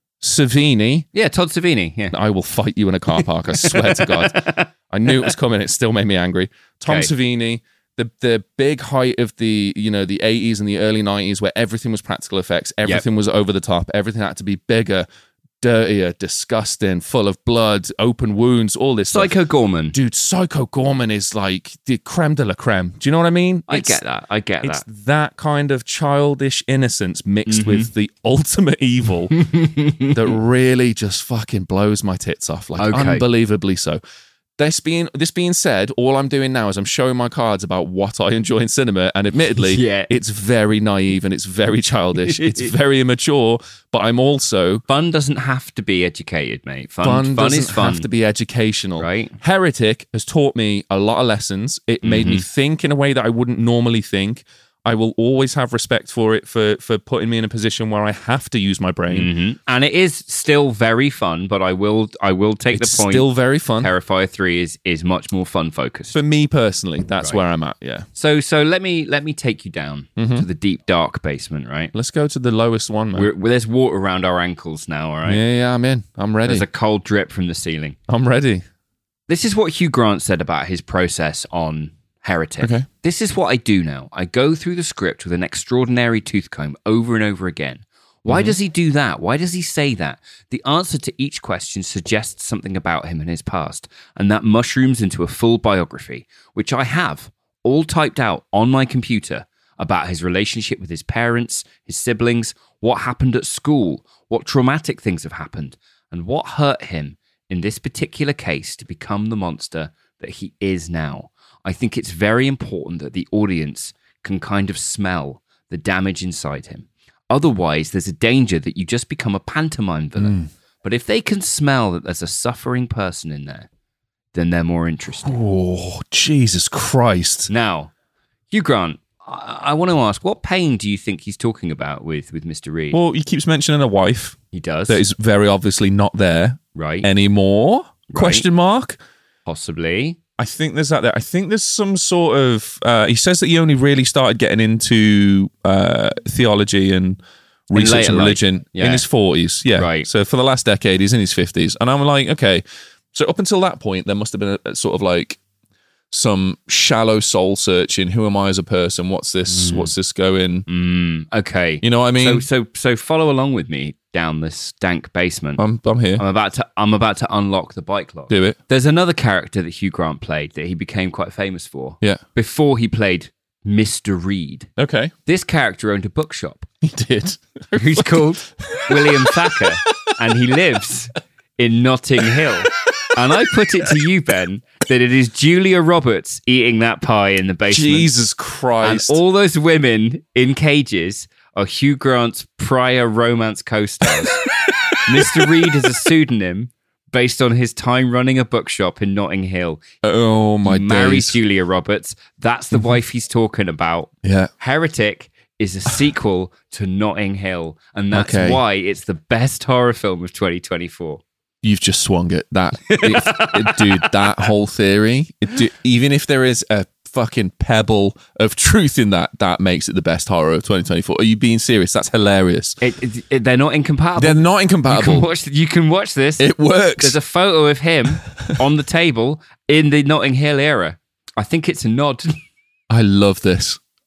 Savini. Yeah, Todd Savini. Yeah. I will fight you in a car park. I swear to God. I knew it was coming. It still made me angry. Tom okay. Savini. The the big height of the, you know, the eighties and the early nineties where everything was practical effects, everything yep. was over the top, everything had to be bigger, dirtier, disgusting, full of blood, open wounds, all this Psycho stuff. Gorman. Dude, Psycho Gorman is like the creme de la creme. Do you know what I mean? I It's, get that. I get it's that. that kind of childish innocence mixed Mm-hmm. with the ultimate evil that really just fucking blows my tits off. Like Okay. unbelievably so. This being this being said, all I'm doing now is I'm showing my cards about what I enjoy in cinema, and admittedly, Yeah. it's very naive and it's very childish. It's very immature, but I'm also Fun doesn't have to be educated, mate. Fun, fun, fun doesn't is fun. have to be educational. Right. Heretic has taught me a lot of lessons. It made me think in a way that I wouldn't normally think. I will always have respect for it for for putting me in a position where I have to use my brain. Mhm. And it is still very fun, but I will I will take It's the point. still very fun. Terrifier three is is much more fun focused. For me personally, that's Right. where I'm at. Yeah. So so let me let me take you down Mm-hmm. to the deep dark basement, right? Let's go to the lowest one, man. We're, where there's water around our ankles now, all right? Yeah, yeah, I'm in. I'm ready. There's a cold drip from the ceiling. I'm ready. This is what Hugh Grant said about his process on Heretic. Okay. This is what I do now. I go through the script with an extraordinary tooth comb over and over again. Why does he do that? Why does he say that? The answer to each question suggests something about him and his past, and that mushrooms into a full biography, which I have all typed out on my computer about his relationship with his parents, his siblings, what happened at school, what traumatic things have happened, and what hurt him in this particular case to become the monster that he is now. I think it's very important that the audience can kind of smell the damage inside him. Otherwise, there's a danger that you just become a pantomime villain. Mm. But if they can smell that there's a suffering person in there, then they're more interested. Oh, Jesus Christ. Now, Hugh Grant, I, I want to ask, what pain do you think he's talking about with, with Mister Reed? Well, he keeps mentioning a wife. He does. That is very obviously not there Right. anymore. Right. Question mark. Possibly. I think there's that there. I think there's some sort of. Uh, he says that he only really started getting into uh, theology and research later and life. religion Yeah. in his forties. Yeah. Right. So for the last decade, he's in his fifties. And I'm like, okay. So up until that point, there must have been a, a sort of like some shallow soul searching. Who am I as a person? What's this? What's this going? Mm, okay. You know what I mean? So, so, so follow along with me down this dank basement. I'm, I'm here. I'm about to I'm about to unlock the bike lock. Do it. There's another character that Hugh Grant played that he became quite famous for. Yeah. Before he played Mister Reed. Okay. This character owned a bookshop He did. who's called William Thacker, and he lives in Notting Hill. And I put it to you, Ben, that it is Julia Roberts eating that pie in the basement. Jesus Christ. And all those women in cages are Hugh Grant's prior romance co-stars. Mister Reed is a pseudonym based on his time running a bookshop in Notting Hill. Oh my He marries days. Julia Roberts. That's the wife he's talking about. Yeah. Heretic is a sequel to Notting Hill, and that's Okay. why it's the best horror film of twenty twenty-four. You've just swung it. That, if, it, dude, that whole theory, it, do, even if there is a fucking pebble of truth in that, that makes it the best horror of twenty twenty-four. Are you being serious? That's hilarious. It, it, it- they're not incompatible. They're not you can incompatible. watch. You can watch this. It works. There's a photo of him on the table in the Notting Hill era. I think it's a nod. I love this.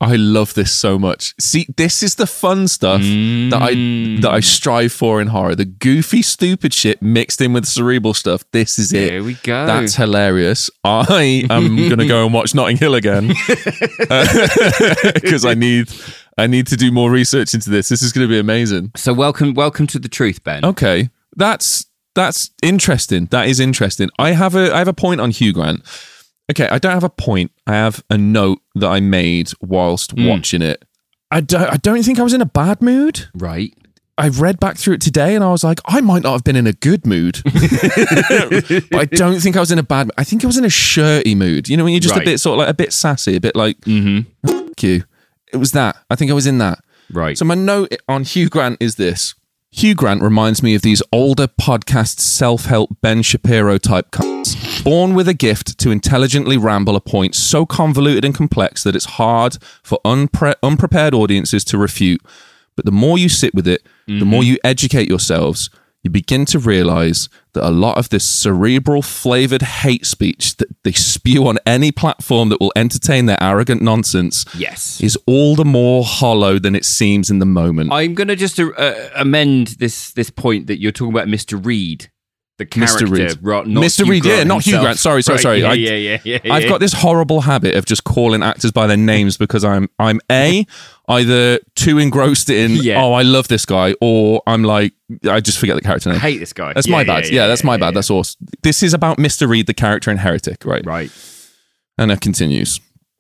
I love this so much. See, this is the fun stuff mm. that I that I strive for in horror. The goofy, stupid shit mixed in with cerebral stuff. This is it. There we go. That's hilarious. I am going to go and watch Notting Hill again because I need I need to do more research into this. This is going to be amazing. So welcome welcome to the truth, Ben. Okay, that's that's interesting. That is interesting. I have a I have a point on Hugh Grant. Okay, I don't have a point. I have a note that I made whilst mm. watching it. I don't, I don't think I was in a bad mood. Right. I read back through it today and I was like, I might not have been in a good mood. But I don't think I was in a bad mood. I think I was in a shirty mood. You know, when you're just right. a bit sort of like a bit sassy, a bit like, mm-hmm. fuck you. It was that. I think I was in that. Right. So my note on Hugh Grant is this. Hugh Grant reminds me of these older podcast self-help Ben Shapiro type cunts, born with a gift to intelligently ramble a point so convoluted and complex that it's hard for unpre- unprepared audiences to refute. But the more you sit with it, mm-hmm. the more you educate yourselves, you begin to realize that a lot of this cerebral flavored hate speech that they spew on any platform that will entertain their arrogant nonsense yes. is all the more hollow than it seems in the moment. I'm going to just uh, amend this this point that you're talking about Mister Reed, the character. Mister Reed. Right, Mister Reed, yeah, not Hugh Grant. Sorry, sorry, right, sorry. Yeah, I, yeah, yeah, yeah, yeah. I've got this horrible habit of just calling actors by their names because I'm I'm A, either too engrossed in, yeah. oh, I love this guy, or I'm like, I just forget the character name. I hate this guy. That's yeah, my bad. Yeah, yeah, yeah that's yeah, my yeah, bad. Yeah. That's awesome. This is about Mister Reed, the character in Heretic, right? Right. And it continues.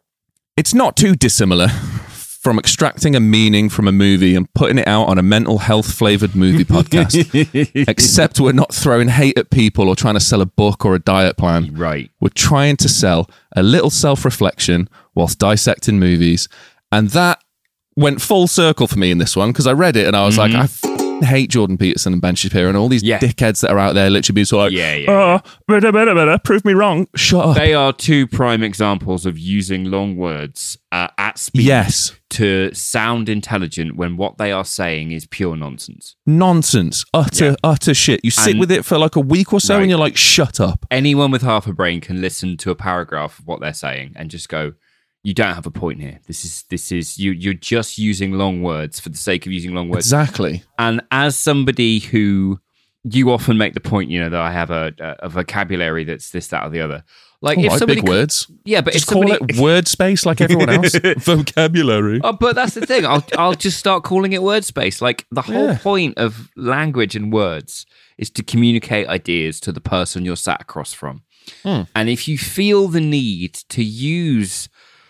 It's not too dissimilar from extracting a meaning from a movie and putting it out on a mental health flavored movie podcast. Except we're not throwing hate at people or trying to sell a book or a diet plan. Right. We're trying to sell a little self-reflection whilst dissecting movies. And that went full circle for me in this one because I read it and I was mm-hmm. like, I f- hate Jordan Peterson and Ben Shapiro and all these yeah. dickheads that are out there literally being sort of like, yeah, yeah, oh, better, better, better, prove me wrong. Shut up. They are two prime examples of using long words uh, at speed yes. to sound intelligent when what they are saying is pure nonsense. Nonsense. Utter, yeah. utter shit. You sit and, with it for like a week or so right. and you're like, shut up. Anyone with half a brain can listen to a paragraph of what they're saying and just go, you don't have a point here. This is this is you. You're just using long words for the sake of using long words. Exactly. And as somebody who you often make the point, you know, that I have a, a vocabulary that's this, that, or the other. Like All if right, somebody big words, yeah, but just if somebody, call it word space like everyone else. Vocabulary. Oh, but that's the thing. I'll I'll just start calling it word space. Like the whole yeah. point of language and words is to communicate ideas to the person you're sat across from. Hmm. And if you feel the need to use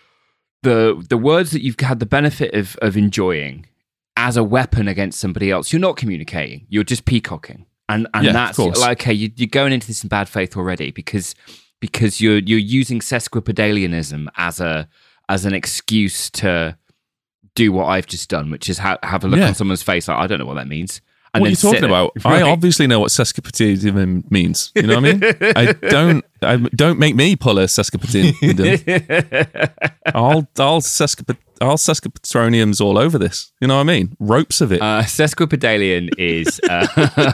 the the words that you've had the benefit of of enjoying as a weapon against somebody else, you're not communicating. You're just peacocking, and and yeah, that's like okay, you, you're going into this in bad faith already because because you're you're using sesquipedalianism as a as an excuse to do what I've just done, which is ha- have a look yeah. on someone's face like I don't know what that means. And what are you talking about? Right. I obviously know what sesquipedalianism means. You know what I mean? I don't. I don't make me pull a sesquipedalian. I'll I'll sesquiped I'll sesquipetroniums all over this. You know what I mean? Ropes of it. Uh, sesquipedalian is. Uh,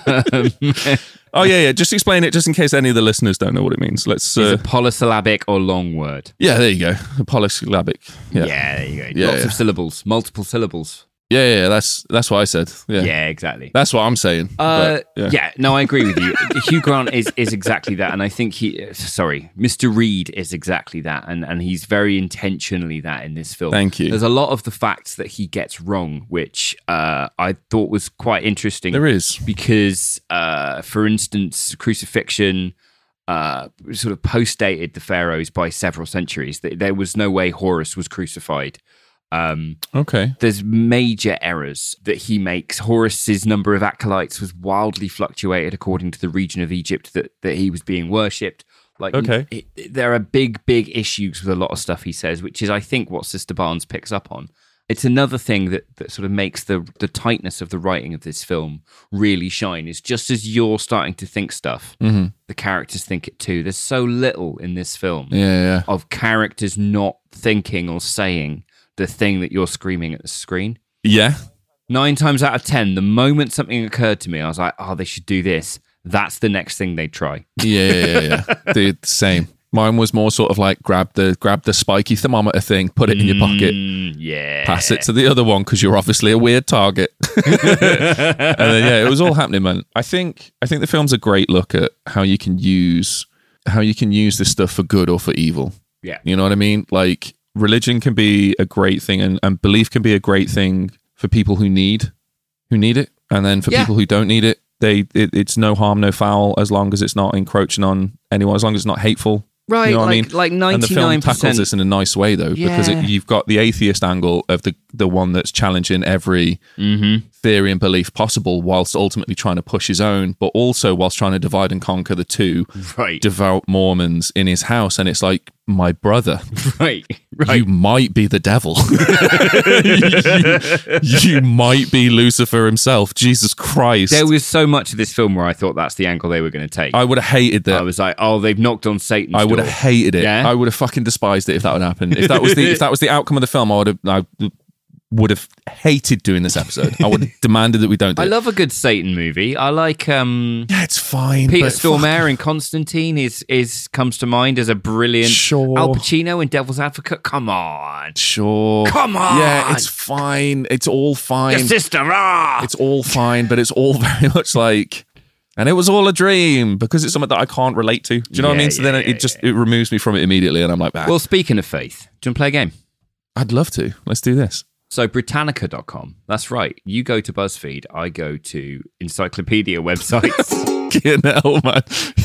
oh yeah, yeah. Just explain it, just in case any of the listeners don't know what it means. Let's. Uh, it's a polysyllabic or long word. Yeah, there you go. A polysyllabic. Yeah, yeah there you go. Yeah, Lots yeah. of syllables, multiple syllables. Yeah, yeah, yeah, that's that's what I said. Yeah, yeah exactly. That's what I'm saying. Uh, but, yeah. yeah, no, I agree with you. Hugh Grant is is exactly that, and I think he. Sorry, Mister Reed is exactly that, and and he's very intentionally that in this film. Thank you. There's a lot of the facts that he gets wrong, which uh, I thought was quite interesting. There is because, uh, for instance, crucifixion. Uh, sort of post-dated the pharaohs by several centuries. There was no way Horus was crucified. Um, okay. There's major errors that he makes. Horus's number of acolytes was wildly fluctuated according to the region of Egypt that, that he was being worshipped. Like, okay. it, it, there are big, big issues with a lot of stuff he says, which is, I think, what Sister Barnes picks up on. It's another thing that, that sort of makes the the tightness of the writing of this film really shine. Is just as you're starting to think stuff, mm-hmm. the characters think it too. There's so little in this film yeah, yeah. of characters not thinking or saying the thing that you're screaming at the screen. Yeah. Nine times out of ten, the moment something occurred to me, I was like, oh, they should do this. That's the next thing they try. Yeah, yeah, yeah, yeah. Dude, same. Mine was more sort of like grab the grab the spiky thermometer thing, put it in your pocket, Mm, yeah. pass it to the other one because you're obviously a weird target. And then yeah, it was all happening, man. I think I think the film's a great look at how you can use how you can use this stuff for good or for evil. Yeah. You know what I mean? Like religion can be a great thing, and, and belief can be a great thing for people who need who need it, and then for Yeah. people who don't need it, they it, it's no harm, no foul, as long as it's not encroaching on anyone, as long as it's not hateful. Right, You know what like, I mean? like And the film ninety-nine tackles percent. this in a nice way, though, because Yeah. it, you've got the atheist angle of the the one that's challenging every Mm-hmm. theory and belief possible, whilst ultimately trying to push his own, but also whilst trying to divide and conquer the two Right, devout Mormons in his house. And it's like, my brother, right, right. you might be the devil. you, you might be Lucifer himself. Jesus Christ. There was so much of this film where I thought that's the angle they were going to take. I would have hated that. I was like, oh, they've knocked on Satan's I would door. have hated it. Yeah? I would have fucking despised it if that would happen. If that was the if that was the outcome of the film, I would have I would have hated doing this episode. I would have demanded that we don't do I it. love a good Satan movie. I like um, Yeah, it's fine. Peter but Stormare in Constantine is is comes to mind as a brilliant. Sure. Al Pacino in Devil's Advocate. Come on, fuck, sure. Come on. Yeah, it's fine. It's all your fine. sister. Ah! It's all fine, but it's all very much like, and it was all a dream because it's something that I can't relate to. Do you know what I Yeah, mean? So then yeah, it yeah, just it removes me from it immediately, and I'm like, ah, Well, speaking of faith, do you want to play a game? I'd love to. Let's do this. So Britannica dot com. That's right. You go to BuzzFeed. I go to encyclopedia websites. Fucking hell, man.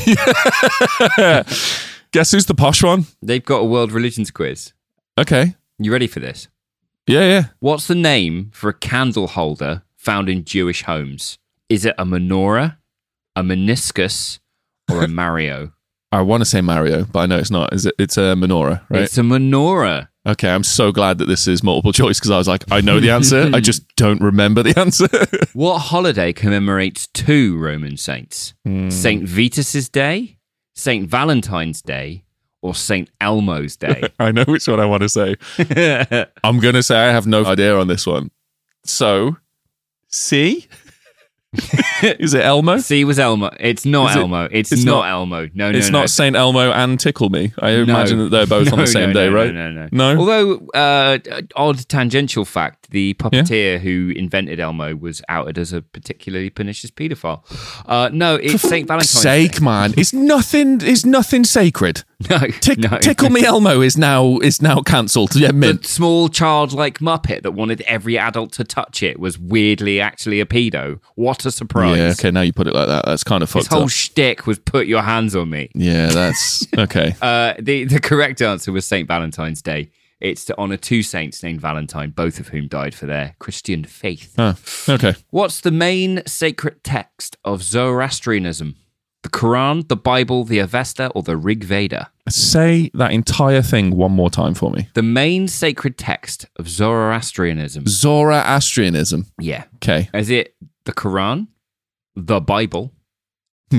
Yeah. Guess who's the posh one? They've got a world religions quiz. Okay. You ready for this? Yeah, yeah. What's the name for a candle holder found in Jewish homes? Is it a menorah, a meniscus, or a Mario? I want to say Mario, but I know it's not. Is it? It's a menorah, right? It's a menorah. Okay, I'm so glad that this is multiple choice because I was like, I know the answer. I just don't remember the answer. What holiday commemorates two Roman saints? Hmm. Saint Vitus's Day, Saint Valentine's Day, or Saint Elmo's Day? I know which one I want to say. I'm going to say I have no idea on this one. So, C? Is it Elmo? C was Elmo. It's not Is it- Elmo. It's, it's not, not- Elmo. No, no, It's no. not Saint Elmo and Tickle Me. I No. imagine that they're both on No, the same no, day, no, right? No, no, no. No? Although, uh, odd tangential fact, the puppeteer who invented Elmo was outed as a particularly pernicious paedophile. Uh, no, it's Saint Valentine's Sake, Day. man. It's nothing It's nothing sacred. No, Tick, no. Tickle Me Elmo is now is now cancelled. Yeah, The mint. small childlike Muppet that wanted every adult to touch it was weirdly actually a pedo. What a surprise. Yeah, okay, now you put it like that. That's kind of His fucked whole up. shtick was put your hands on me. Yeah, that's okay. Uh, the, the correct answer was Saint Valentine's Day. It's to honour two saints named Valentine, both of whom died for their Christian faith. Huh, okay. What's the main sacred text of Zoroastrianism? The Quran, the Bible, the Avesta, or the Rig Veda? Say that entire thing one more time for me. The main sacred text of Zoroastrianism. Zoroastrianism. Yeah. Okay. Is it the Quran, the Bible, Hmm.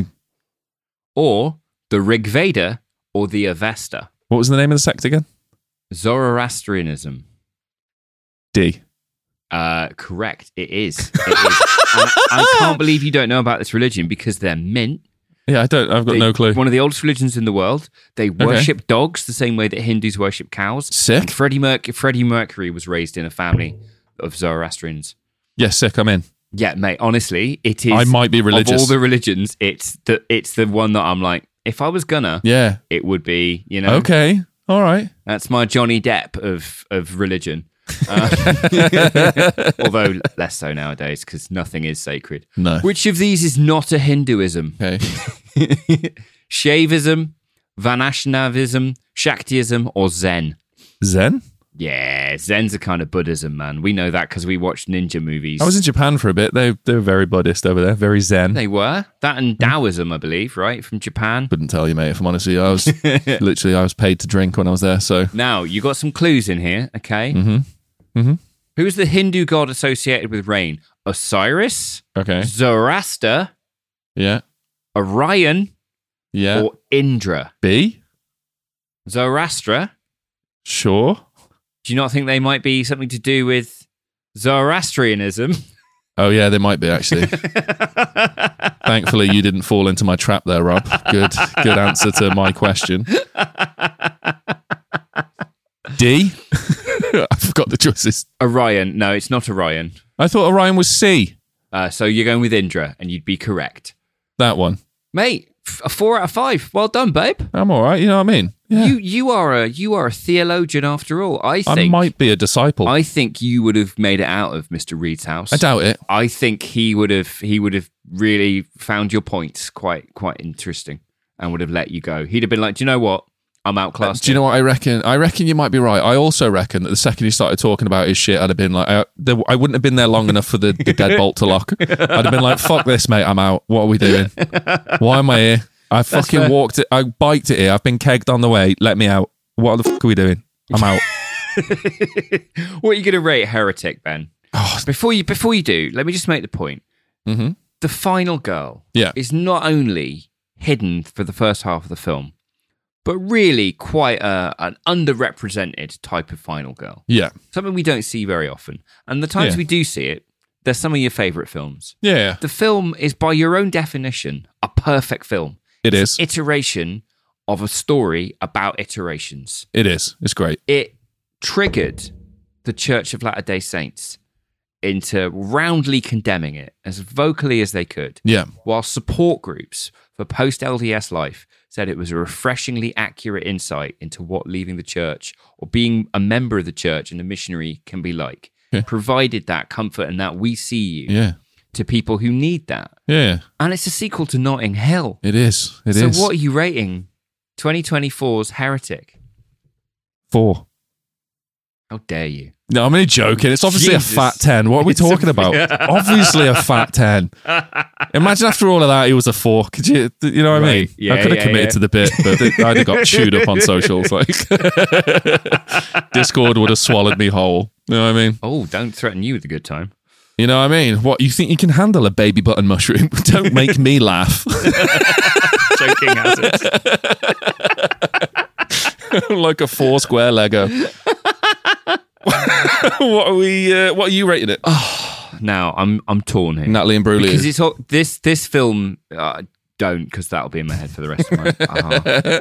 or the Rig Veda, or the Avesta? What was the name of the sect again? Zoroastrianism. D. Uh, correct. It is. It is. And I can't believe you don't know about this religion because they're mint. Yeah, I don't. I've got They- no clue. One of the oldest religions in the world. They worship dogs the same way that Hindus worship cows. Sick. And Freddie, Merc- Freddie Mercury was raised in a family of Zoroastrians. Yeah, sick. I'm in. Yeah, mate. Honestly, it is. I might be Of religious. all the religions, it's the it's the one that I'm like, if I was gonna, Yeah. it would be. You know, Okay. All right. that's my Johnny Depp of of religion. Uh, although less so nowadays because nothing is sacred. No. Which of these is not a Hinduism? Okay. Shaivism, Vaishnavism, Shaktiism, or Zen? Zen? Yeah, Zen's a kind of Buddhism, man. We know that because we watched ninja movies. I was in Japan for a bit. They they were very Buddhist over there. Very Zen. They were. That and Taoism, I believe, right? From Japan. Couldn't tell you, mate. If I'm honest with you, I was literally I was paid to drink when I was there. So Now, you got some clues in here, okay? Mm-hmm. Mm-hmm. Who's the Hindu god associated with rain? Osiris, okay. Zoroaster, Yeah. Orion, Yeah. or Indra? B. Zoroaster? Sure. Do you not think they might be something to do with Zoroastrianism? Oh, yeah, they might be, actually. Thankfully, you didn't fall into my trap there, Rob. Good, good answer to my question. D? I forgot the choices. Orion. No, it's not Orion. I thought Orion was C. Uh, so you're going with Indra, and you'd be correct. That one. Mate, a four out of five. Well done, babe. I'm all right, you know what I mean? Yeah. You you are a you are a theologian after all. I think I might be a disciple. I think you would have made it out of Mister Reed's house. I doubt it. I think he would have he would have really found your points quite quite interesting and would have let you go. He'd have been like, do you know what? I'm outclassed. Uh, do you know what I reckon? I reckon you might be right. I also reckon that the second he started talking about his shit, I'd have been like, I, there, I wouldn't have been there long enough for the, the deadbolt to lock. I'd have been like, fuck this, mate. I'm out. What are we doing? Why am I here? I fucking fair. walked it. I biked it here. I've been kegged on the way. Let me out. What the fuck are we doing? I'm out. What are you going to rate Heretic, Ben? Oh, Before you before you do, let me just make the point. mm-hmm. The final girl Yeah. is not only hidden for the first half of the film, but really quite a, an underrepresented type of final girl. Yeah. Something we don't see very often. And the times Yeah. we do see it, they're some of your favourite films. Yeah. The film is, by your own definition, a perfect film. It is. Iteration of a story about iterations. It is. It's great. It triggered the Church of Latter-day Saints into roundly condemning it as vocally as they could, Yeah. while support groups for post-L D S life said it was a refreshingly accurate insight into what leaving the church or being a member of the church and a missionary can be like. Yeah. Provided that comfort and that we see you Yeah. to people who need that. Yeah. And it's a sequel to Notting Hill. It is. It so is. what are you rating twenty twenty-four's Heretic? Four. How dare you? No, I'm only joking. It's obviously Jesus. a fat ten. What are we It's a- talking about? Obviously a fat ten. Imagine after all of that, he was a four. Could you, you know what I Right. mean? Yeah, I could have yeah, committed yeah. to the bit, but I'd have got chewed up on socials. Like Discord would have swallowed me whole. You know what I mean? Oh, don't threaten you with a good time. You know what I mean? What, you think you can handle a baby button mushroom? Don't make me laugh. Joking has it. Like a four square Lego. What are we? Uh, what are you rating it? Now I'm I'm torn here. Natalie and Bruley. Because it's all, this this film uh, don't because that'll be in my head for the rest of my. Uh-huh.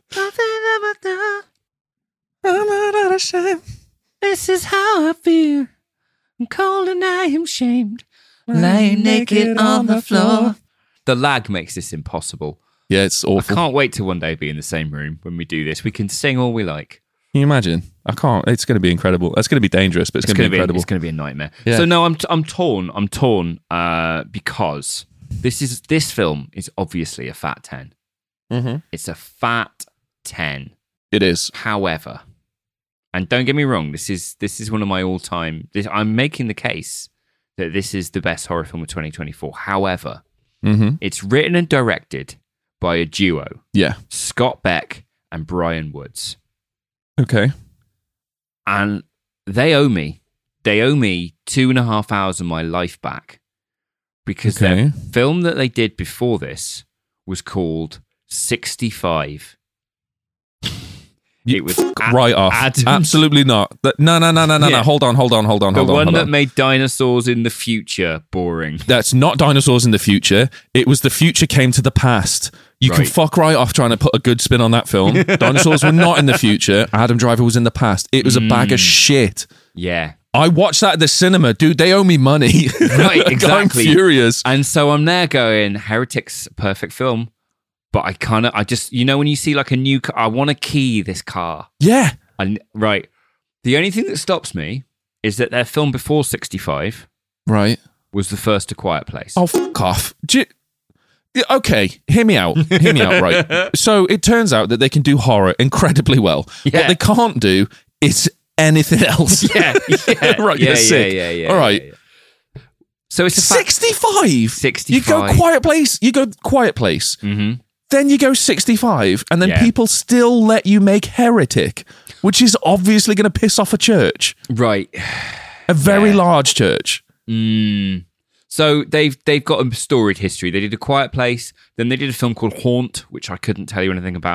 This is how I feel. I'm cold and I am shamed. Lying naked on the floor. The lag makes this impossible. Yeah, it's I awful. can't wait to one day be in the same room when we do this. We can sing all we like. Can you imagine? I can't. It's going to be incredible. It's going to be dangerous, but it's, It's going to going be to be incredible. it's going to be a nightmare. Yeah. So no, I'm I'm torn. I'm torn uh, because this is this film is obviously a fat ten. Mm-hmm. It's a fat ten. It is. However, and don't get me wrong, this is this is one of my all time. This, I'm making the case that this is the best horror film of twenty twenty-four. However, Mm-hmm. it's written and directed by a duo, Yeah. Scott Beck and Brian Woods. Okay. And they owe me. They owe me two and a half hours of my life back because Okay. the film that they did before this was called sixty-five. You It was fuck A- right off. Adams. Absolutely not. That- No, no, no, no, no, Yeah. no. Hold on, hold on, hold on, The hold on. one hold that on. made dinosaurs in the future boring. That's not dinosaurs in the future. It was the future came to the past. You can Right. fuck right off trying to put a good spin on that film. Dinosaurs were not in the future. Adam Driver was in the past. It was a bag Mm. of shit. Yeah. I watched that at the cinema. Dude, they owe me money. Right, Like, exactly. I'm furious. And so I'm there going, Heretic's a perfect film. But I kind of, I just, you know, when you see like a new car, I want to key this car. Yeah. And right. The only thing that stops me is that their film before sixty-five Right. was the first A Quiet Place. Oh, fuck off. Do you- Yeah, okay, hear me out. Hear me out, right? So it turns out that they can do horror incredibly well. Yeah. What they can't do is anything else. yeah, yeah, Right, yeah, you're yeah, sick. yeah, yeah. All right. yeah, yeah. So it's a fa- sixty-five. sixty-five. You go Quiet Place. You go Quiet Place. Mhm. Then you go sixty-five, and then Yeah. people still let you make Heretic, which is obviously going to piss off a church, Right. a very Yeah. large church. Mm. So they've they've got a storied history. They did A Quiet Place, then they did a film called Haunt, which I couldn't tell you anything about.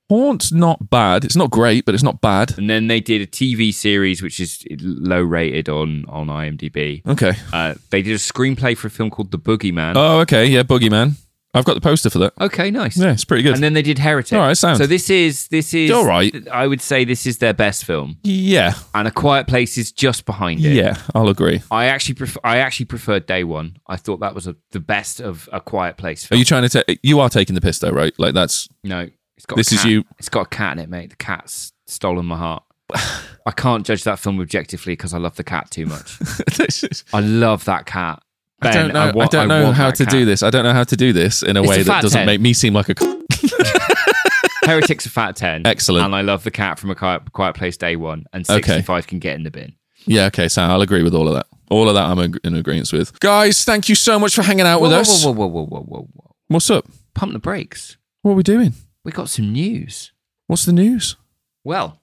Haunt's not bad. It's not great, but it's not bad. And then they did a T V series, which is low rated on, on IMDb. Okay. Uh, they did a screenplay for a film called The Boogeyman. Oh, okay. Yeah, Boogeyman. I've got the poster for that. Okay, nice. Yeah, it's pretty good. And then they did Heretic. All right, sound. So this is this is All right. I would say this is their best film. Yeah. And A Quiet Place is just behind it. Yeah, I'll agree. I actually prefer, I actually preferred Day One. I thought that was a, the best of A Quiet Place Are film. you trying to take... You are taking the piss, though, right? Like, that's... No, it's got This a is cat. you- It's got a cat in it, mate. The cat's stolen my heart. I can't judge that film objectively because I love the cat too much. This is- I love that cat. Ben, I don't know, I want- don't know want how that to cat. do this. I don't know how to do this in a It's way a that fat doesn't ten. make me seem like a... Heretic's a fat ten. Excellent. And I love the cat from A Quiet, Quiet Place Day One. And sixty-five can get in the bin. Yeah, okay, so I'll agree with all of that. All of that I'm in agreement with. Guys, thank you so much for hanging out with whoa, us. Whoa, whoa, whoa, whoa, whoa, whoa. What's up? Pump the brakes. What are we doing? We got some news. What's the news? Well,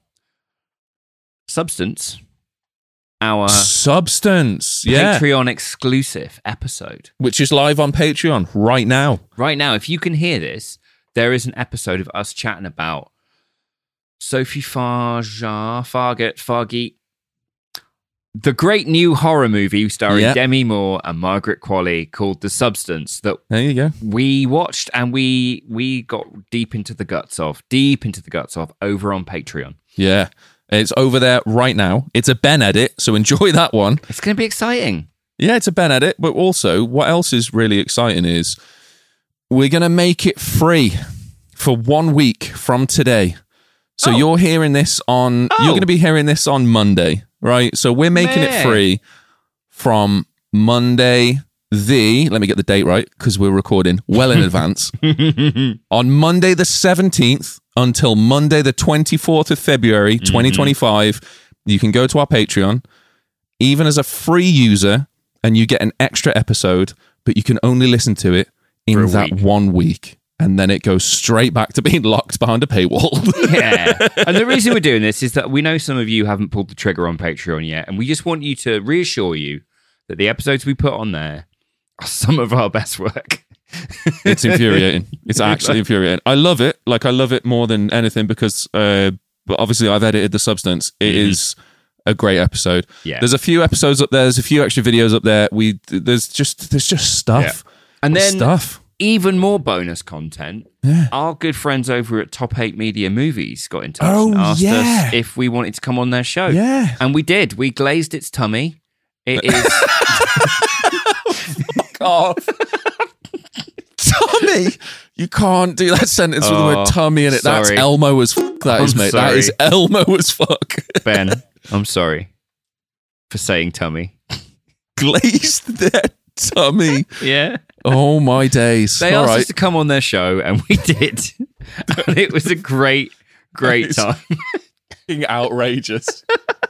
Substance, our Substance. Yeah. Patreon exclusive episode. Which is live on Patreon right now. Right now, if you can hear this, there is an episode of us chatting about Sophie Farja, Fargate, Fargate, the great new horror movie starring Yep. Demi Moore and Margaret Qualley called The Substance that There you go. we watched and we we got deep into the guts of, deep into the guts of over on Patreon. Yeah. It's over there right now. It's a Ben edit, so enjoy that one. It's going to be exciting. Yeah, it's a Ben edit, but also what else is really exciting is we're going to make it free for one week from today. So Oh. you're hearing this on, Oh. you're going to be hearing this on Monday, right? So we're making May. it free from Monday, the, let me get the date right, because we're recording well in advance. On Monday the seventeenth until Monday the twenty-fourth of February, twenty twenty-five, you can go to our Patreon, even as a free user, and you get an extra episode, but you can only listen to it in For a that week. one week. And then it goes straight back to being locked behind a paywall. Yeah. And the reason we're doing this is that we know some of you haven't pulled the trigger on Patreon yet, and we just want you to reassure you that the episodes we put on there are some of our best work. It's infuriating. It's actually infuriating. I love it. Like, I love it more than anything because, uh, but obviously, I've edited The Substance. It Mhm. is a great episode. Yeah. There's a few episodes up there. There's a few extra videos up there. We there's just there's just stuff. And then stuff. even more bonus content. Yeah. Our good friends over at Top eight Media Movies got in touch Oh, and asked yeah. us if we wanted to come on their show. Yeah. And we did. We glazed its tummy. It is Fuck off. Tummy. You can't do that sentence with the Oh, word tummy in it. That's sorry. Elmo as fuck. That is, I'm mate. That is sorry. Elmo as fuck. Ben. I'm sorry for saying tummy. Glazed their tummy. Yeah. Oh my days. They All asked right. us to come on their show, and we did. And it was a great, great It's time. Fucking outrageous.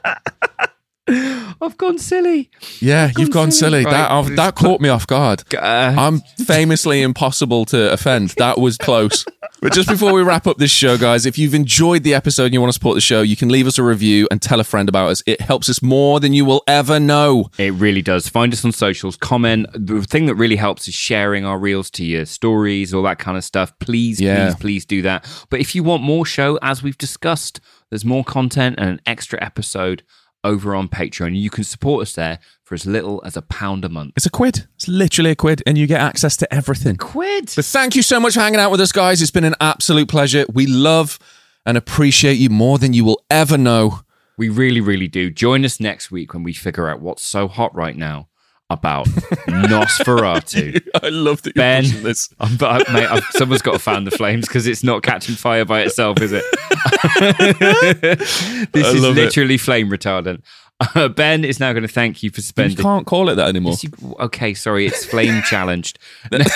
I've gone silly. Yeah, you've gone silly. silly. Right, That I've- just that caught me off guard. Uh, I'm famously impossible to offend. That was close. But just before we wrap up this show, guys, if you've enjoyed the episode and you want to support the show, you can leave us a review and tell a friend about us. It helps us more than you will ever know. It really does. Find us on socials, comment. The thing that really helps is sharing our reels to your stories, all that kind of stuff. Please, Yeah. please, please do that. But if you want more show, as we've discussed, there's more content and an extra episode over on Patreon. You can support us there for as little as a pound a month. It's a quid. It's literally a quid, and you get access to everything. Quid. But thank you so much for hanging out with us, guys. It's been an absolute pleasure. We love and appreciate you more than you will ever know. We really, really do. Join us next week when we figure out what's so hot right now about Nosferatu. I love that you're Ben, pushing this. I'm, but, mate, I've, someone's got to fan the flames because it's not catching fire by itself, is it? This I is love it. literally flame retardant. Uh, Ben is now going to thank you for You spending. can't call it that anymore. Yes, you- okay, sorry, it's flame challenged. Now,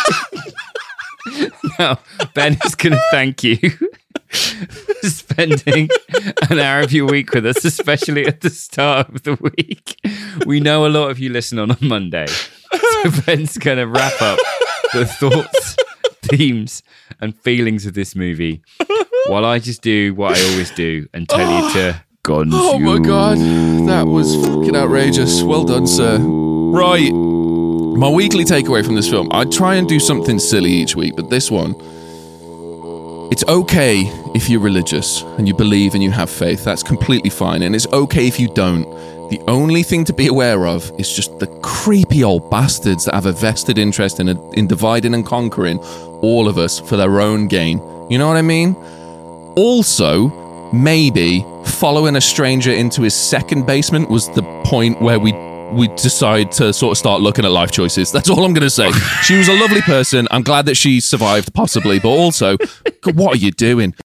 now, Ben is going to thank you for spending an hour of your week with us, especially at the start of the week. We know a lot of you listen on a Monday. So Ben's going to wrap up the thoughts, themes, and feelings of this movie while I just do what I always do and tell you to guns Oh my you. god, that was fucking outrageous. Well done, sir. Right, my weekly takeaway from this film. I try and do something silly each week, but this one, It's okay if you're religious and you believe and you have faith. That's completely fine. And it's okay if you don't. The only thing to be aware of is just the creepy old bastards that have a vested interest in, a, in dividing and conquering all of us for their own gain. You know what I mean? Also, maybe following a stranger into his second basement was the point where we we decide to sort of start looking at life choices. That's all I'm going to say. She was a lovely person. I'm glad that she survived, possibly, but also, what are you doing?